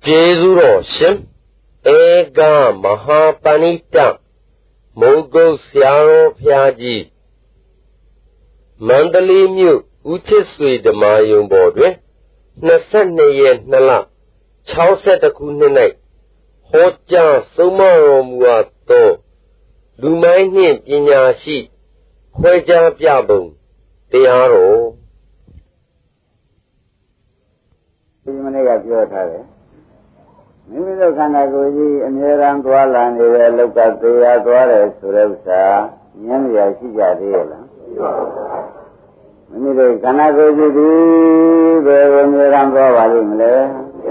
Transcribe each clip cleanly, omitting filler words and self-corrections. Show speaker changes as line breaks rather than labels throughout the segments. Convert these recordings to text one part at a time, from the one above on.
제주로 심 애가 마하파니타 몽고스야로 펴지 만들리뮤 우체스위 드마용보드 22의 날라 62ခုနှစ်၌ဟောကြားဆုံးမတော်မူအပ်သောလူမိုင်းနှင့်ပညာရှိခွဲခြားပြပုံတရားတော်
ဒီမနေ့ကပြောထားတယ်မိမိတို့ခန္ဓာကိုယ်ကြီးအမြဲတမ်းသွားလာနေတဲ့လောကသေးရသွားတယ်ဆိုတဲ့ဥစ္စာဉာဏ်ရရှိကြသေးရဲ့လားမိမိတို့ခန္ဓာကိုယ်ကြီးဒီဘယ်လိုအမြဲတမ်းသွားပါလိမ့်မလဲ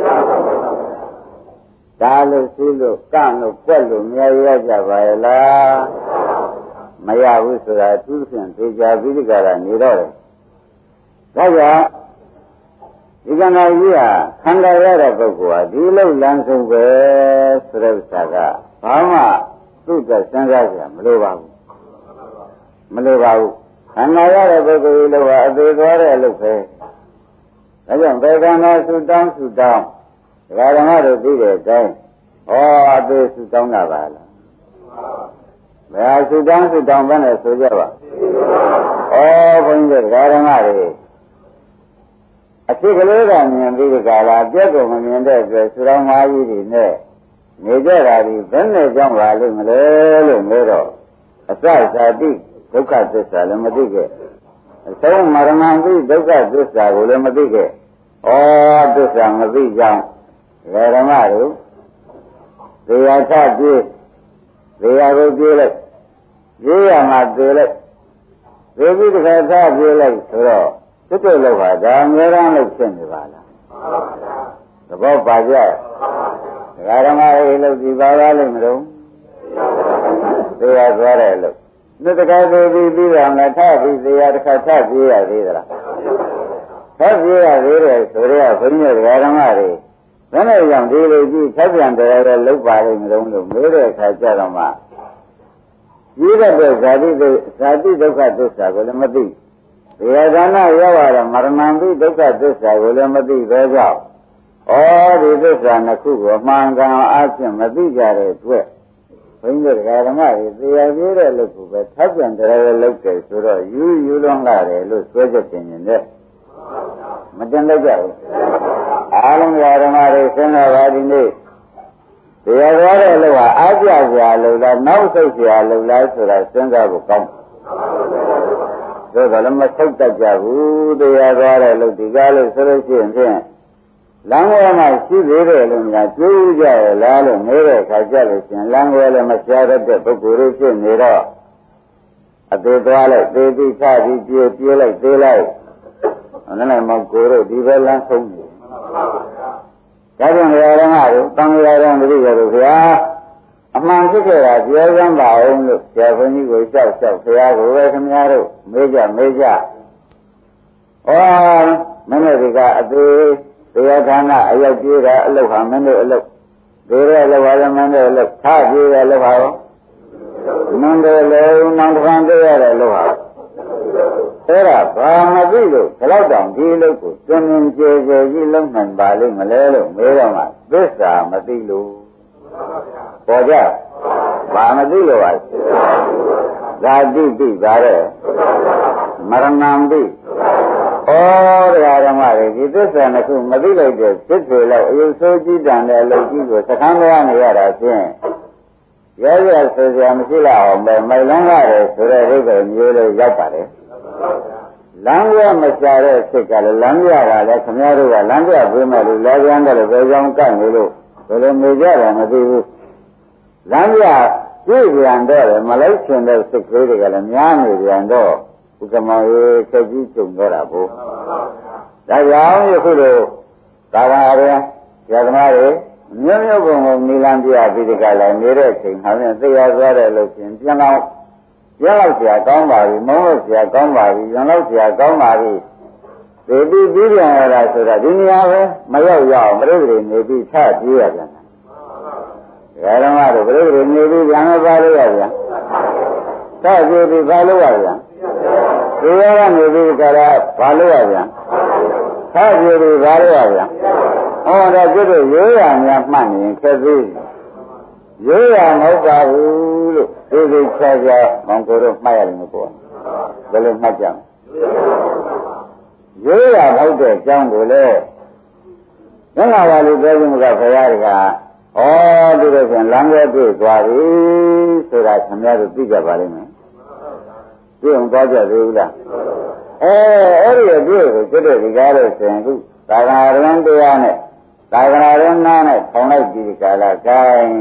ဒါလို့ရှိလို့ကန့်လို့ကွက်လို့မရရကြပါရဲ့လားမရဘူးဆိုတာသူဖြင့်သေချာပြီးဒီကရနေတော့တယ်ဒါကြောင့်ဒီကနေ့ကြီးဟာခန္ဓာရတဲ့ပုဂ္ဂိုလ်ဟာဒီလောက်လမ်းဆုံးပဲဆိုတဲ့ဥစ္စာကဘာမှသူ့အတွက်စဉ်းစားကြမလိုပါဘူးမလိုပါဘူးခန္ဓာရတဲ့ပုဂ္ဂိုလ်လို့ဟာအသေးသွားတဲ့အလုပ်ပဲဒါကြောင့်ဘယ်ကံသာဆူတောင်းဒကာဓမ္မတို့သိတဲ့အတိုင်းဟောအသေးဆူတောင်းတာပါလားဘယ်ဆူတောင်းပဲနဲ့ဆိုကြပါဩဘုန်းကြီးဒကာဓမ္မတွေအဖြစ်ကလေးကမြင်ပြီးဒီကလာအပြတ်ကိုမမြင်တဲ့အတွက်ဆူတော်မာကြီးတွေနဲ့နေကြတာဒီဘယ်နဲ့ကြောင့်ပါလိမ့်မလဲလို့ပြောတော့အစဇာတိဒုက္ခသစ္စာလည်းမသိခဲ့အဆုံးမရဏံတိဒုက္ခသစ္စာကိုလည်းမသိခဲ့ဩသစ္စာမသိကြောင်းဓမ္မတို့သေယထပြေးသေယကိုပြေးလိုက်ပြေးရမှာသေလိုက်သေပြီးတစ်ခါထပြေးလိုက်ဆိုတော့တွတ်လောက်ပါဒါအများအားလို့ဖြစ်နေပါလားသဘောပါကြဓမ္မတွေလို့ဒီပါလားလို့မလို့သေယသွားတယ်လို့နှစ်တခါသေပြီးတာမထပြီးသေယတစ်ခါထပြေးရသေးသလားထပြေးရသေးတယ်ဆိုတော့ဘုန်းကြီးဓမ္မတွေဘယ်နဲ့ကြောင့်ဒီလိုကြည့်ဆက်ပြန်တယ်လောက်ပါလိမ့်မလို့မေးတဲ့အခါကျတော့မှကြီးတဲ့ဇာတိဒုက္ခသစ္စာကိုလည်းမသိဒီဌာနရောက်ရတဲ့မရဏံတိဒုက္ခသစ္စာကိုလည်းမသိသေးကြောင့်ဒီသစ္စာနှစ်ခုကိုအမှန်ကန်အားဖြင့်မသိကြတဲ့အတွက်ဘုန်းကြီးဓမ္မတွေသေရပြည့်တဲ့လို့ကိုပဲထပ်ပြန်တယ်လို့တယ်ဆိုတော့ယူလွန်လာတယ်လို့ဆွဲချက်တင်နေတယ်မတင်တော့ကြဘူးအားလုံးဓမ္မတွေစဉ်းစားပါဒီနေ့တရားတော်တဲ့လို့ဟာအားကြစရာလို့လားနောက်ဆုတ်စရာလို့လားဆိုတာစဉ်းစားဖို့ကောင်းတယ်ဒါကလည်းမဆုတ်တတ်ကြဘူးတရားတော်တဲ့လို့ဒီကားလို့ဆိုလို့ရှိရင်ဖြင့်လမ်းဝဲမှာရှိသေးတယ်လို့များကျိုးကြရလားလို့နေတဲ့အခါကျလို့ရှိရင်လမ်းဝဲလည်းမရှားတတ်တဲ့ပုဂ္ဂိုလ်တွေဖြစ်နေတော့အသေးသွားလိုက်သေပြီးချပြီးပြေးလိုက်သေးလိုက်အဲ့မောင်ကိုတို့ဒီဘက်လမ်းဆုံးနေဒါကြောင့်ဓမ္မတို့တန်ဃာတော်တို့ပြောလို့ဗျာအမှန်ဖြစ်ခဲ့တာပြောစမ်းပါအောင်လို့ဆရာဘုန်းကြီးကိုလျှောက်ဘုရားကိုပဲခင်ဗျားတို့မေးကြမင်းတို့ဒီကအသေးတရားဌာနအရောက်ပြေးတာအလုပ်ဟာမင်းတို့အလုပ်ဒေတဲ့အလုပ်ဟာလည်းမင်းတို့အလုပ်ထပြေးတဲ့အလုပ်ဟာရောမင်းတို့လည်းနောက်တစ်ခါပြေးရတဲ့အလုပ်ဟာအဲ့ဒါဘာမသိလို့ဘယ်တော့တောင်ဒီအလုပ်ကိုတွင်တွင်ကြဲကြဲကြီးလုံးနိုင်ပါလိမ့်မလဲလို့မေးတော့မှသစ္စာမသိလို့ပေါ်ကြဘာမသိလို့ပါဇာတိတိပါတဲ့မရဏံတိတရားဓမ္မတွေဒီသစ္စာနှစ်ခုမသိလိုက်တဲ့စစ်တွေလောက်အယုဆိုးကြည်တန်တဲ့အလုပ်ကြီးကိုစခန်းသွားနေရတာဖြင့်ရဲရဲဆိုစရာမရှိတော့အောင်ပဲမိုက်လန်းရတယ်ဆိုတဲ့အိဗယ်မျိုးလေးရောက်ပါတယ်လမ်းပြမချတဲ့စိတ်ကလည်းလမ်းပြတာလည်းခင်ဗျားတို့ကလမ်းပြပေးမယ်လို့လဲပြန်တယ်လို့ဘယ်ကြောင့်ကတ်နေလို့ဘယ်လိုနေကြတယ်မသိဘူးလမ်းပြပြည့်ပြန်တော့မလိုက်ချင်တဲ့စိတ်ကလေးတွေကလည်းများနေပြန်တော့ဥက္ကမောရေချက်ကြီးကျုံတော့တာဘို့ဒါကြောင့်ယခုလိုသာဝရရသမားတွေမျိုးပုံကိုမိလန်းပြပြီးဒီကလည်းနေတဲ့ချိန်ဟာပြန်သိရသွားတယ်လို့ရှင်ပြန်လောက်ဆရာကောင်းပါပြီမုန်းလို့ဆရာကောင်းပါပြီရံလို့ဆရာကောင်းပါပြီဒီပြီးပြန်ရတာဆိုတာဒီနေရာပဲမရောက်ရအောင်ပြိတ္တိနေပြီးထပြေးရပြန်တယ်ဓမ္မတို့ပြိတ္တိနေပြီးပြန်မပါလို့ရပြန်ထပြေးပြီးပါလို့ရပြန်ဒီကနေပြီးကြတာဘာလို့ရပြန်ထပြေးပြီးပါလို့ရပြန်ဒါကျွတ်တို့ရိုးရများမှတ်နေရင်ခက်သေးရိုးရမဟုတ်ပါဘူးလို့သိသိချာချာမောင်ကိုတို့မှတ်ရတယ်မပေါ့ဘယ်လိုမှတ်ကြမလဲရိုးရဟုတ်တဲ့အကြောင်းကိုလေငါးပါးလေးပြောခြင်းကဘုရားကဒီလိုဆိုရင်လမ်းရဲ့တွေ့သွားပြီဆိုတာခင်ဗျားတို့သိကြပါလိမ့်မယ်သိအောင်သွားကြသေးဘူးလားအဲ့ဒီအတွေ့ကိုကျွတ်တို့ဒီကားလို့ဆိုရင်အခုသာသနာ့ရင်းတရားနဲ့သာသနာ့ရင်းနာနဲ့ထောင်လိုက်ပြီးကာလကိုင်း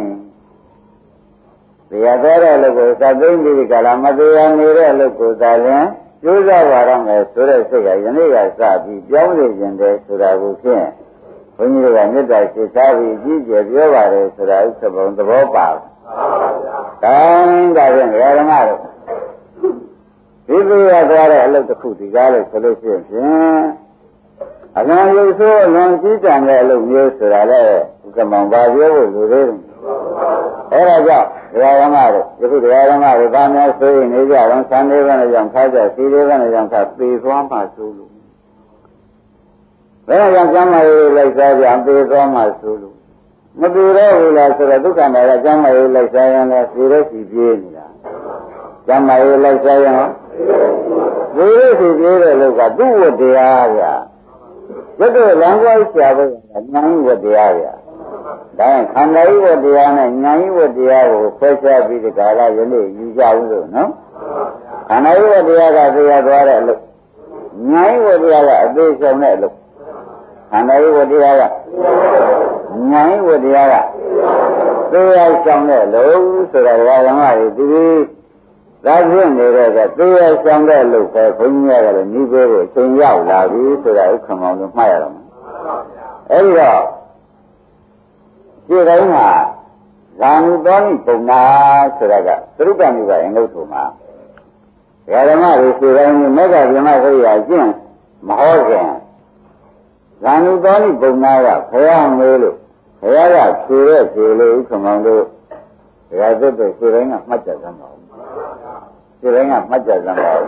တရားတော်တဲ့အလုပ်ကိုသတ်သိမ့်ပြီးကာလမတရားနေတဲ့အလုပ်ကိုသာလျှင်ကျိုးစားပါတော့မယ်ဆိုတဲ့စိတ်ကယနေ့ကစပြီးပြောင်းနေခြင်းတယ်ဆိုတာကိုဖြင့်ဘုန်းကြီးတို့ကမေတ္တာရှိစားပြီးအကြီးကျယ်ပြောပါတယ်ဆိုတာဥစ္စာပုံသဘောပါဘူး။ဒါဖြင့်ဓမ္မတို့ဒီလိုရသွားတဲ့အလုပ်တစ်ခုဒီကားလို့ဆိုလို့ရှိရင်အလွန်ရုပ်ဆိုးအလွန်ကြီးတန်တဲ့အလုပ်မျိုးဆိုတာလည်းဥက္ကမောင်ပါပြောဖို့လိုသေးတယ်။အဲဒါကြောင့်ဓမ္မတို့ယခုဓမ္မတို့ဘာများဆိုရင်နေကြအောင်သံဃာနဲ့ကြောင့်ခါကြစီလေးနဲ့ကြောင့်ခါပေသွားမှဆိုလို့ဘယ်ကြောင့်ကျမ်းမာရေးလိုက်စားကြပေသွားမှဆိုလို့မပေတော့ဘူးလားဆိုတော့ဒုက္ခနာကကျမ်းမာရေးလိုက်စားရင်လည်းစီရဲစီပြေးနေတာကျမ်းမာရေးလိုက်စားရင်စီရဲစီပြေးတဲ့လောက်ကသူ့ဝတ္တရားဗျာဘယ်တော့လမ်းကြောင်းဆရာဘုရားဉာဏ်ဝတ္တရားဗျာဒါရင်ခန္ဓာဤဝတ္တရားနဲ့ဉာဏ်ဤဝတ္တရားကိုခွဲခြားပြီးဒီကာလယနေ့ယူကြဘူးလို့နော်ခန္ဓာဤဝတ္တရားကသိရသွားတဲ့အလုပ်ဉာဏ်ဤဝတ္တရားကအသေးဆုံးတဲ့အလုပ်ခန္ဓာဤဝတ္တရားကဉာဏ်ဤဝတ္တရားကသိရဆောင်တဲ့အလုပ်ဆိုတာဓမ္မတွေဒီဒါဖြစ်နေတဲ့ကသိရဆောင်တဲ့အလုပ်ပဲဘုန်းကြီးကလည်းနှီးပေးဖို့အချိန်ရောက်လာပြီဆိုတာဥက္ကမောင်တို့မှတ်ရတော့မယ်အဲဒီတော့ဒီတိုင်းမှာဇာနုတော်နိပုံနာဆိုတာကသရုပ်ကမိဘအင်္ဂုတ္တမှာဓမ္မတွေဒီတိုင်းမေဃဗြဟ္မခရိယာကျင့်မဟောခင်ဇာနုတော်နိပုံနာကဘုရားမေးလို့ဘုရားကဖြေတဲ့ဖြေလို့ဥက္ကမောင်တို့ဘုရားသစ်တွေဒီတိုင်းကမှတ်ကြစမ်းပါဦးဒီတိုင်းကမှတ်ကြစမ်းပါဦး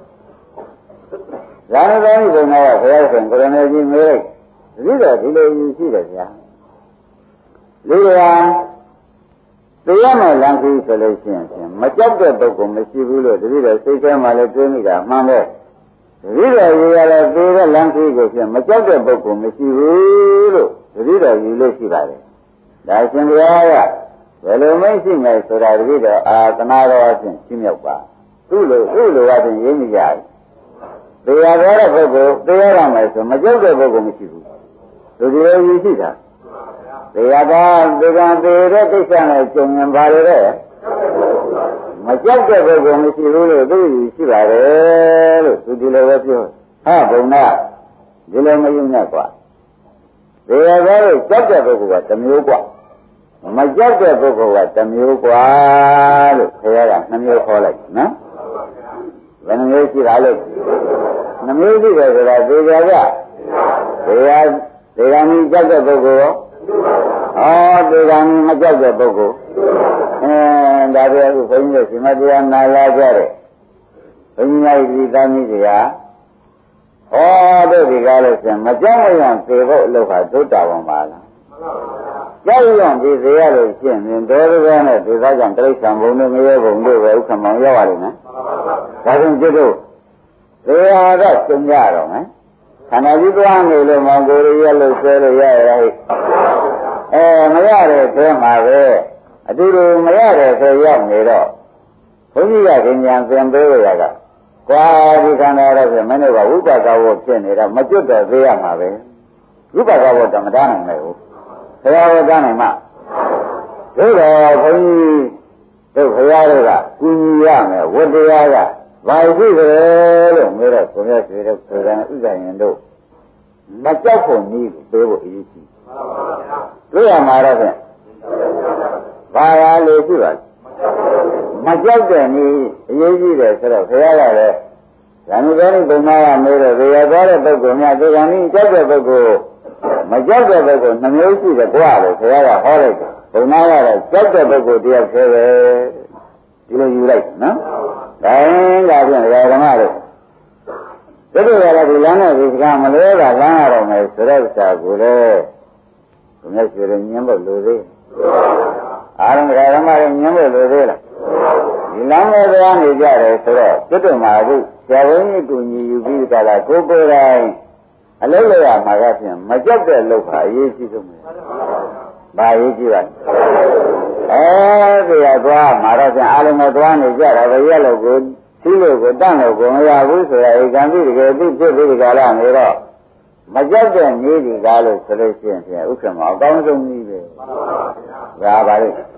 ဇာနုတော်နိပုံနာကဘုရားရှင်ကိုရမေကြီးမေးလိုက်ဒီတော့ဒီလိုယူရှိတယ်ဗျာလူကတရားမဲ့လမ်းကြီးဆိုလို့ရှိရင်မကြောက်တဲ့ပုဂ္ဂိုလ်မရှိဘူးလို့တတိယစိတ်ထဲမှာလည်းတွေးမိတာမှန်ပဲတတိယယူရတဲ့သေတဲ့လမ်းကြီးကိုဖြင့်မကြောက်တဲ့ပုဂ္ဂိုလ်မရှိဘူးလို့တတိယယူလို့ရှိပါတယ်ဒါရှင်ဘုရားကဘယ်လိုမရှိမယ်ဆိုတာတတိယအာသနာတော်အချင်းရှင်းမြောက်ပါသူ့လိုအချင်းရင်းမိကြတယ်တရားတော်တဲ့ပုဂ္ဂိုလ်တရားရမယ်ဆိုမကြောက်တဲ့ပုဂ္ဂိုလ်မရှိဘူးလူတွေယူရှိတာတရားတော်ဒီကံသေးတဲ့ကိစ္စနဲ့ကြုံရင်ပါလေတဲ့မကြောက်တဲ့ပုဂ္ဂိုလ်မရှိဘူးလို့သူရှိပါတယ်လို့သူဒီလိုပဲပြောဘုံနာဒီလိုမယုံနဲ့ကွာတရားတော်ကိုကြောက်တဲ့ပုဂ္ဂိုလ်ကတစ်မျိုးကွာမကြောက်တဲ့ပုဂ္ဂိုလ်ကတစ်မျိုးကွာလို့ခရကနှစ်မျိုးခေါ်လိုက်နော်ဘယ်နှမျိုးရှိတာလဲနှစ်မျိုးရှိတယ်ဆိုတာဒီကြကတရားမီကြောက်တဲ့ပုဂ္ဂိုလ်ဒီကံမကြောက်တဲ့ပုဂ္ဂိုလ်ဒါပေမဲ့ဘုန်းကြီးတို့ရှင်မတရားနာလာကြတယ်ဘုန်းကြီးတို့ဒီသားမိတွေကတို့ဒီကားလို့ဆိုရင်မကြောက်မရံသေဖို့အလုပ်ဟာသုတ္တဝံပါလားကြောက်ရွံ့ဒီသေရလို့ရှင်းရင်ဒေါသကနဲ့ဒီသားကြောင့်တိရစ္ဆာန်ဘုံတို့ငရဲဘုံတို့ပဲဥက္ကမောင်ရောက်ရတယ်နော်ဒါကြောင့်ကျွတ်တို့သေရတော့ကျုံရတော့မယ်ခန္ဓာကြီးသွားနေလို့မောင်ကိုရရလို့ဆွဲလို့ရရမရတဲ့ဆွဲမှာပဲအတူတူမရတဲ့ဆွဲရောက်နေတော့ဘုန်းကြီးကဉာဏ်သင်ပေးရတာကွာဒီခန္ဓာတော့ဆိုမင်းတို့ကဝိပဿနာဝဖြစ်နေတော့မကျွတ်တော့သေးရမှာပဲဝိပဿနာဝတမတနိုင်မယ်ဟုတ်ဘုရားဝတနိုင်မှာတို့တော့ဘုန်းကြီးတို့ဘုရားတို့ကကူညီရမယ်ဝတ္တရားကဘာရှိတယ်လို့မေးတော့ကိုမြတ်ဆွေတို့ဆိုတဲ့ဥစ္စာရင်တို့မကြောက်ဖို့နည်းကိုပေးဖို့အရေးကြီးတွေ့ရမှာတော့ဖြင့်ဘာသာလို့ရှိပါမကြောက်တဲ့နည်းအရေးကြီးတယ်ဆိုတော့ဘုရားကလည်းဇာနုတော်ဘုံသားကမေးတော့ဇေယျသွားတဲ့ပုဂ္ဂိုလ်များဒီကံကြီးကြောက်တဲ့ပုဂ္ဂိုလ်မကြောက်တဲ့ပုဂ္ဂိုလ်နှမျိုးရှိတယ်ကြွားလို့ဘုရားကဟောလိုက်တယ်ဘုံသားကတော့ကြောက်တဲ့ပုဂ္ဂိုလ်တယောက်သေးပဲဒီလိုယူလိုက်နော်ဒါရင်ဒါဖြင့်ဓမ္မတို့တို့ရတဲ့ဒီလမ်းနဲ့ဒီကမလဲတာလမ်းရတော့မယ်ဆိုတဲ့ဥစ္စာကိုလေမျက်ရွှေရညင်းဖို့လိုသေးအားလုံးဓမ္မတွေညင်းဖို့လိုသေးလားဒီလမ်းလေးသွားနေကြတယ်ဆိုတော့ကျွတ်တော်မှာအခုဆရာဝန်ကြီးကူညီယူပြီးကြတာကိုယ်ကိုယ်တိုင်အလုပ်လုပ်ရမှာကဖြင့်မကြောက်တဲ့လုပ်ပါအရေးကြီးဆုံးပဲ။ဘာအရေးကြီးပါလဲ။အဲဒီကသွားမှာတော့ဖြင့်အားလုံးကသွားနေကြတာပဲရက်လို့ကိုသီးလို့ကိုတန့်လို့ကိုမရဘူးဆိုတာဧကံတိတကယ်သိဖြစ်ပြီးဒီကလာနေတော့မကြောက်တဲ့နေဒီကားလို့ဆိုလို့ရှိရင်ဖြင့်ဥက္ကမအကောင်းဆုံးကြီးပဲ။ဒါပါလေ။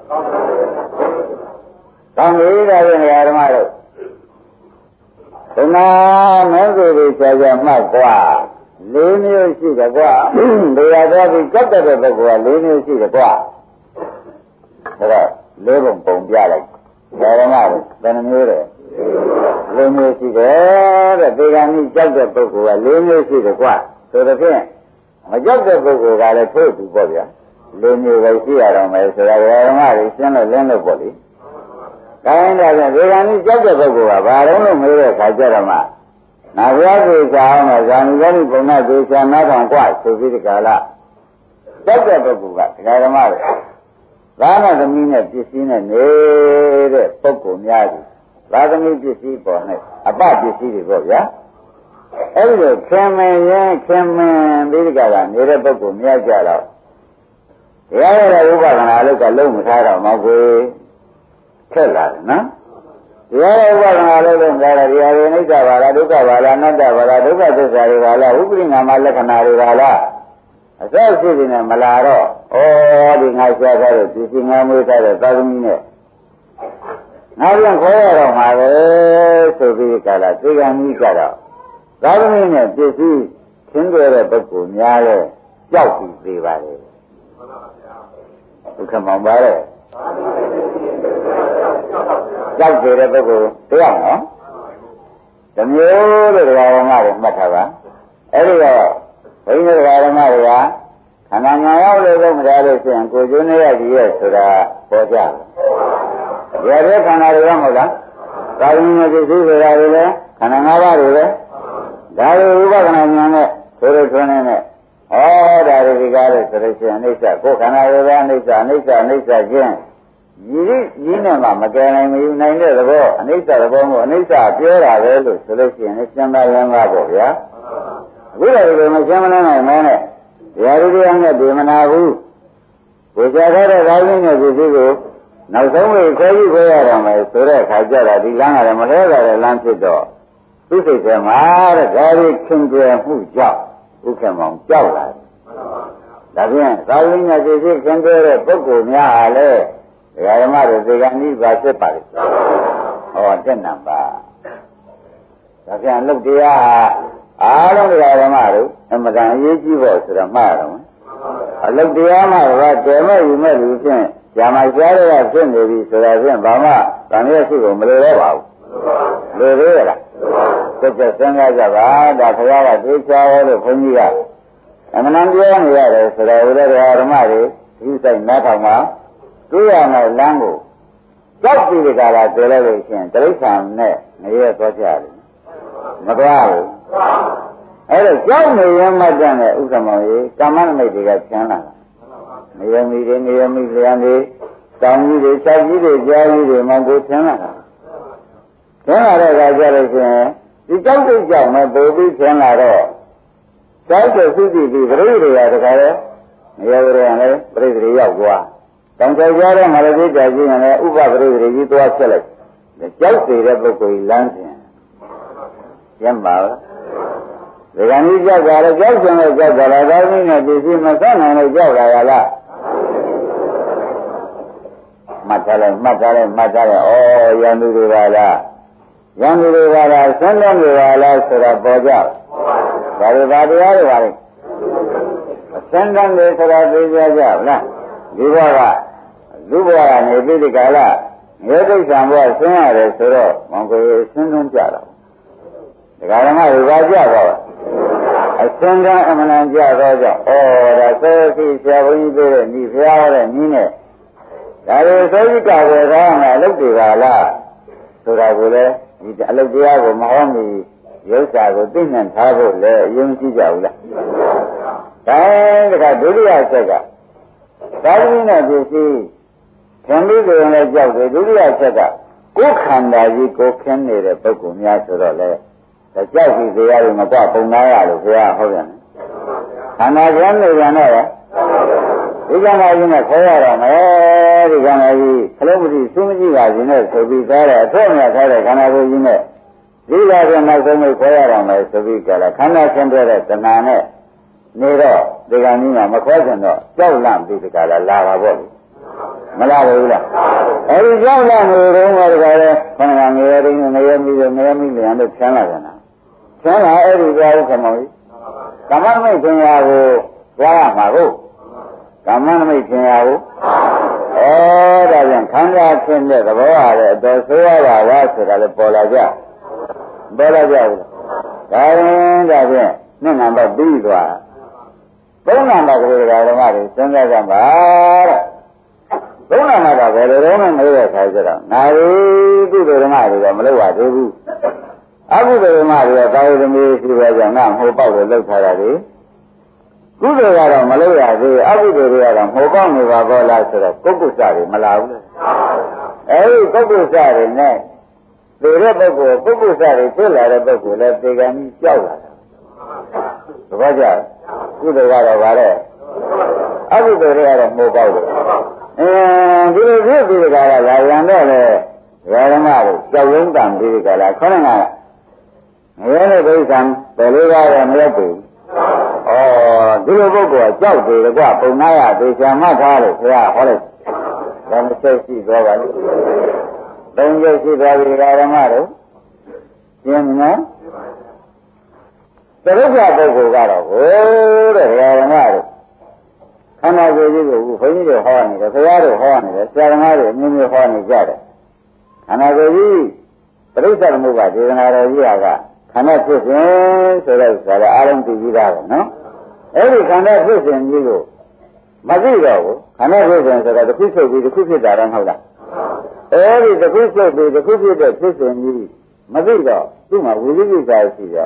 ကောင်းပြီဒါဖြင့်ဓမ္မတို့ဘုရားမင်းတို့တွေဆရာမှတ်กว่า၄မျိုးရှိတယ်ကွာနေရာသွားပြီးကြောက်တဲ့ပုဂ္ဂိုလ်က၄မျိုးရှိတယ်ကွာဒါတော့၄ပုံပြလိုက်ဓမ္မတို့ဘယ်နှမျိုးလဲ၄မျိုးရှိတယ်တဲ့ဒီကနေ့ကြောက်တဲ့ပုဂ္ဂိုလ်က၄မျိုးရှိတယ်ကွာဆိုတော့ဖြင့်မကြောက်တဲ့ပုဂ္ဂိုလ်ကလည်းထို့သူပေါ့ဗျာ၄မျိုးပဲရှိရတော့မယ်ဆိုတာဓမ္မတွေရှင်းလို့လင်းလို့ပေါ့လေဒါရင်ဒါဖြင့်ဒီကနေ့ကြောက်တဲ့ပုဂ္ဂိုလ်ကဘာတော့လို့မေးတဲ့ခါကျတော့မှနာဘုရားကိုချအောင်တော့ဇာတိဂရိပုံနာကိုချာနာထောင်กว่าဆိုပြီးဒီကလာကြောက်တဲ့ပုဂ္ဂိုလ်ကဓမ္မတွေသာနာသမီးနဲ့ပစ္စည်းနဲ့နေတဲ့ပုဂ္ဂိုလ်များကြီးသာသမီးပစ္စည်းပေါ်နဲ့အပပစ္စည်းတွေပေါ့ဗျာအဲ့ဒီခင်မင်းရင်ခင်မင်းပြီးဒီကလာနေတဲ့ပုဂ္ဂိုလ်များကြတော့တရားရတဲ့ဥပဒနာလို့ကလုံးမထားတော့မဟုတ်ဘူးခက်လာတယ်နော်တရားရဲ့ဥပဒနာလို့လည်းဒါရတရားတွေအိဋ္ဌဘာလားဒုက္ခဘာလားအနတ္တဘာလားဒုက္ခသစ္စာတွေဘာလားဥပရိနာမလက္ခဏာတွေဘာလားအစရှိနေမလာတော့ဩဒီငါရှားထားတဲ့ဒီစီငါမွေးထားတဲ့သာသမီနဲ့ငါပြန်ခေါ်ရတော့မှာပဲဆိုပြီးကြလားသိကံကြီးကြတော့သာသမီနဲ့ပစ္စည်းသင်ကြတဲ့ပုဂ္ဂိုလ်များလဲကြောက်ပြီးသေးပါလေဒုက္ခမောင်ပါလေကြောက်ကြတဲ့ပုဂ္ဂိုလ်တရားနော်ဓမျိုးလို့ဓမ္မတွေမှတ်ထားပါအဲ့ဒီတော့ဘုန်းကြီးဓမ္မတွေကခန္ဓာညာရောက်လို့တော့မရလို့ရှိရင်ကိုယ်ကျိုးနေရကြီးရဲ့ဆိုတာပေါ်ကြတယ်ဒီရတဲ့ခန္ဓာတွေကမဟုတ်လားသာဝိညာဉ်ပစ္စည်းဆိုတာတွေလည်းခန္ဓာ၅ပါးတွေပဲဒါတွေဥပဒနာညာနဲ့ဆိုလို့ထွန်းနေနဲ့ဩဒါတွေကားလို့ဆိုလို့ရှိရင်အိဋ္ဌကိုယ်ခန္ဓာတွေပဲအိဋ္ဌချင်းကြီးနဲ့မှမကယ်နိုင်မယူနိုင်တဲ့သဘောအနိစ္စသဘောကိုအနိစ္စပြောတာပဲလို့ဆိုလို့ရှိရင်ရှင်းပါလမ်းပါပေါ့ဗျာအခုလည်းဒီလိုမရှင်းမနိုင်မဲနဲ့တရားဓုရားနဲ့ဒီမနာဘူးကိုယ်စားတဲ့ဒါရင်းနဲ့ဒီကိုနောက်ဆုံးကိုခေါ်ယူခေါ်ရတော့မယ်ဆိုတဲ့အခါကျတော့ဒီလမ်းကလည်းမလဲတာတဲ့လမ်းဖြစ်တော့သူ့စိတ်ထဲမှာတဲ့ဒါရီခင်ကြွယ်မှုကြောင့်ဥက္ကမောင်ကြောက်လာတယ်ဒါဖြင့်သာရင်းနဲ့ဒီခင်ကြွယ်တဲ့ပုဂ္ဂိုလ်များဟာလေဓမ္မတွေသေကံကြီးပါဖြစ်ပါလေဟောတက်နံပါဒါပြန်အလုပ်တရားအားလုံးဓမ္မတို့အမှန်တန်အရေးကြီးဖို့ဆိုတော့မှားတော့အလုပ်တရားမှတော့တယ်မဲ့ယူမဲ့လူဖြင့်ဇာမရှားတွေကဖြစ်နေပြီဆိုတာဖြင့်ဘာမှတန်ရရှိကိုမလိုတော့ပါဘူးလိုသေးရလားစက်စင်္ဂါကြပါဒါခရကသိချာရဲလို့ခွန်ကြီးကအမှန်တန်ပြောနေရတယ်ဆိုတော့ဥဒ္ဒရာဓမ္မတွေဒီဆိုင်နားထောင်မှာတွေ့ရမယ့်လမ်းကိုကြောက်ပြီးကြတာတွေ့လိုက်လို့ရှိရင်တိရစ္ဆာန်နဲ့နေရသွားကြတယ်မသွားဘူးအဲ့တော့ကြောက်နေရင်မှတ်တဲ့ဥက္ကမောင်ကြီးကာမနမိတ်တွေကကျန်လာတာနေရမီတွေနေရမီလျံတွေတောင်ကြီးတွေခြေကြီးတွေကြားကြီးတွေမှကိုကျန်လာတာကျန်လာတဲ့အခါကျလို့ရှိရင်ဒီကြောက်တဲ့ကြောက်မဲ့ပို့ပြီးကျန်လာတော့ကြောက်တဲ့သုတိပြီးပြိဋ္ဌိရတခါလဲနေရကြရင်လည်းပြိဋ္ဌိရောက်သွားတောင်ကျော်ကြားတဲ့မရတိတာကြီးရင်လည်းဥပပရိသေကြီးသွားဖြစ်လိုက်ကြောက်သေးတဲ့ပုဂ္ဂိုလ်လမ်းစဉ်ရမ်းပါလားဒီကနေ့ကြောက်ကြတယ်ကြောက်ခြင်းနဲ့ကြောက်ကြတာဒါနည်းနဲ့ဒီစီမဆက်နိုင်လို့ကြောက်လာရလားမှတ်ထားလိုက်ဩရန်သူတွေပါလားဆန်းလုံးတွေပါလားဆိုတာပေါ်ကြဒါတွေပါတရားတွေပါလေဆန်းလုံးတွေဆိုတာသိကြကြလားဒီဘဝကလူဘဝကနေပြီးဒီကလာငယ်ဒိဋ္ဌံဘဝဆင်းရတယ်ဆိုတော့မောင်ကိုဆင်းသွင်းကြတာဒကာဓမ္မတွေပါကြတော့အစင်းကအမှန်ကြတော့ကြောင့်ဒါသေစီဆရာဘုန်းကြီးပြောတဲ့ညီဖျားတဲ့ညီနဲ့ဒါတွေသောကြီးကပဲကောင်းတာအလုပ်တွေပါလားဆိုတာကိုလည်းဒီအလုပ်တရားကိုမဟောမီရုပ်စာကိုသိဉာဏ်ထားဖို့လည်းအရင်ကြည့်ကြဘူးလားဒါတခါဒုတိယဆက်ကသာသမီနဲ့ပစ္စည်းခင်ပြီးတယ်လည်းကြောက်တယ်ဒုတိယချက်ကကိုယ်ခန္ဓာကြီးကိုခင်းနေတဲ့ပုဂ္ဂိုလ်များဆိုတော့လေကြောက်ပြီးတရားတွေမကွပုံနာရလို့ဘုရားဟောပြန်တယ်ခန္ဓာကျမ်းနေပြန်တော့ဒီကံတော်ကြီးနဲ့ခေါ်ရတော့မယ်ဒီကံတော်ကြီးခလုံးမကြည့်စူးမကြည့်ပါဘူးနဲ့ဆိုပြီးသားတယ်အထွတ်မြတ်ထားတဲ့ခန္ဓာကိုယ်ကြီးနဲ့ဒီကပြန်နောက်ဆုံးကိုခေါ်ရတော့မယ်ဆိုပြီးကြလားခန္ဓာဆင်းတဲ့တဏှာနဲ့နေတော့ဒီကံကြီးကမခေါ်စင်တော့ကြောက်လန့်ပြီးဒီကလာလာပါပေါ့မလားဘူးလားအဲဒီကြောက်လန့်နေတော့ကတည်းကလည်းခန္ဓာငရေရင်းငရေမိလို့ငရေမိလျံလို့ဖြန်းလာကြတာဖြန်းလာအဲ့ဒီကြောက်ခမောကြီးကမ္မမိတ်ခင်ရာကိုသွားရမှာကိုကမ္မမိတ်ခင်ရာကိုဒါပြန်ခန္ဓာဆင်းတဲ့သဘောအားလည်းအတော်ဆိုးရတာလားဆိုတာလည်းပေါ်လာကြဘူးဒါရင်ဒါပြန်နှစ်နံပါတ်ပြီးသွားသုံးနံပါတ်ကလေးဓမ္မတွေစဉ်းစားကြပါတဲ့သုံးနံပါတ်ကဘယ်လိုတော့မလို့ရခါကြတော့ငါရီကုသိုလ်ဓမ္မတွေကမလုပ်ရသေးဘူးအကုသိုလ်ဓမ္မတွေကသာယသမီးရှိပါကြငါဟိုပေါက်ကိုလှုပ်ထားတာလေကုသိုလ်ကတော့မလုပ်ရသေးအကုသိုလ်တွေကတော့ဟိုပေါက်နေပါဘောလားဆိုတော့ကုက္ကုစတွေမလာဘူးလေအဲဒီကုက္ကုစတွေနဲ့သေတဲ့ပုဂ္ဂိုလ်ကုက္ကုစတွေဖြစ်လာတဲ့ပုဂ္ဂိုလ်လည်းသေကံကြီးကြောက်လာတာသဘောကျကုသိုလ်ကတော့ဗါတဲ့အကုသိုလ်တွေကတော့ဟိုပေါက်တယ်ဒီလိုဖြစ်ပြီးကြတာလာရံတော့လေဓမ္မတွေကြောက်ရင်းတန်ပြီးကြလားခေါင်းကငရဲနဲ့ဒိဋ္ဌံဘယ်လိုကားရမလို့ပြီဒီလိုပုဂ္ဂိုလ်ကကြောက်တယ်ကွပုံနာရသေချာမှတ်ထားလို့ဘုရားဟောလိုက်ဒါမစိတ်ရှိသွားပါဘူးသုံးချက်ရှိသွားပြီဓမ္မတို့ရှင်းနော်သရုပ်ကပုဂ္ဂိုလ်ကတော့ဟိုတဲ့ဓမ္မတို့ခန္ဓာကိုယ်ကြီးကိုဘုန်းကြီးတို့ဟောနေတယ်ဘုရားတို့ဟောနေတယ်ဆရာသမားတွေအမျိုးမျိုးဟောနေကြတယ်ခန္ဓာကိုယ်ကြီးပရိစ္ဆေသမုပ္ပါဒေသနာတော်ကြီးကခန္ဓာဖြစ်စဉ်ဆိုတဲ့ဥစ္စာကအားလုံးသိပြီးသားပဲနော်အဲ့ဒီခန္ဓာဖြစ်စဉ်ကြီးကိုမသိတော့ဘူးခန္ဓာဖြစ်စဉ်ဆိုတာတစ်ခုဆုပ်ပြီးတစ်ခုဖြစ်တာတော့မဟုတ်လားအဲ့ဒီတစ်ခုဆုပ်ပြီးတစ်ခုဖြစ်တဲ့ဖြစ်စဉ်ကြီးမသိတော့သူ့မှာဝိသိကိစ္စရှိတယ်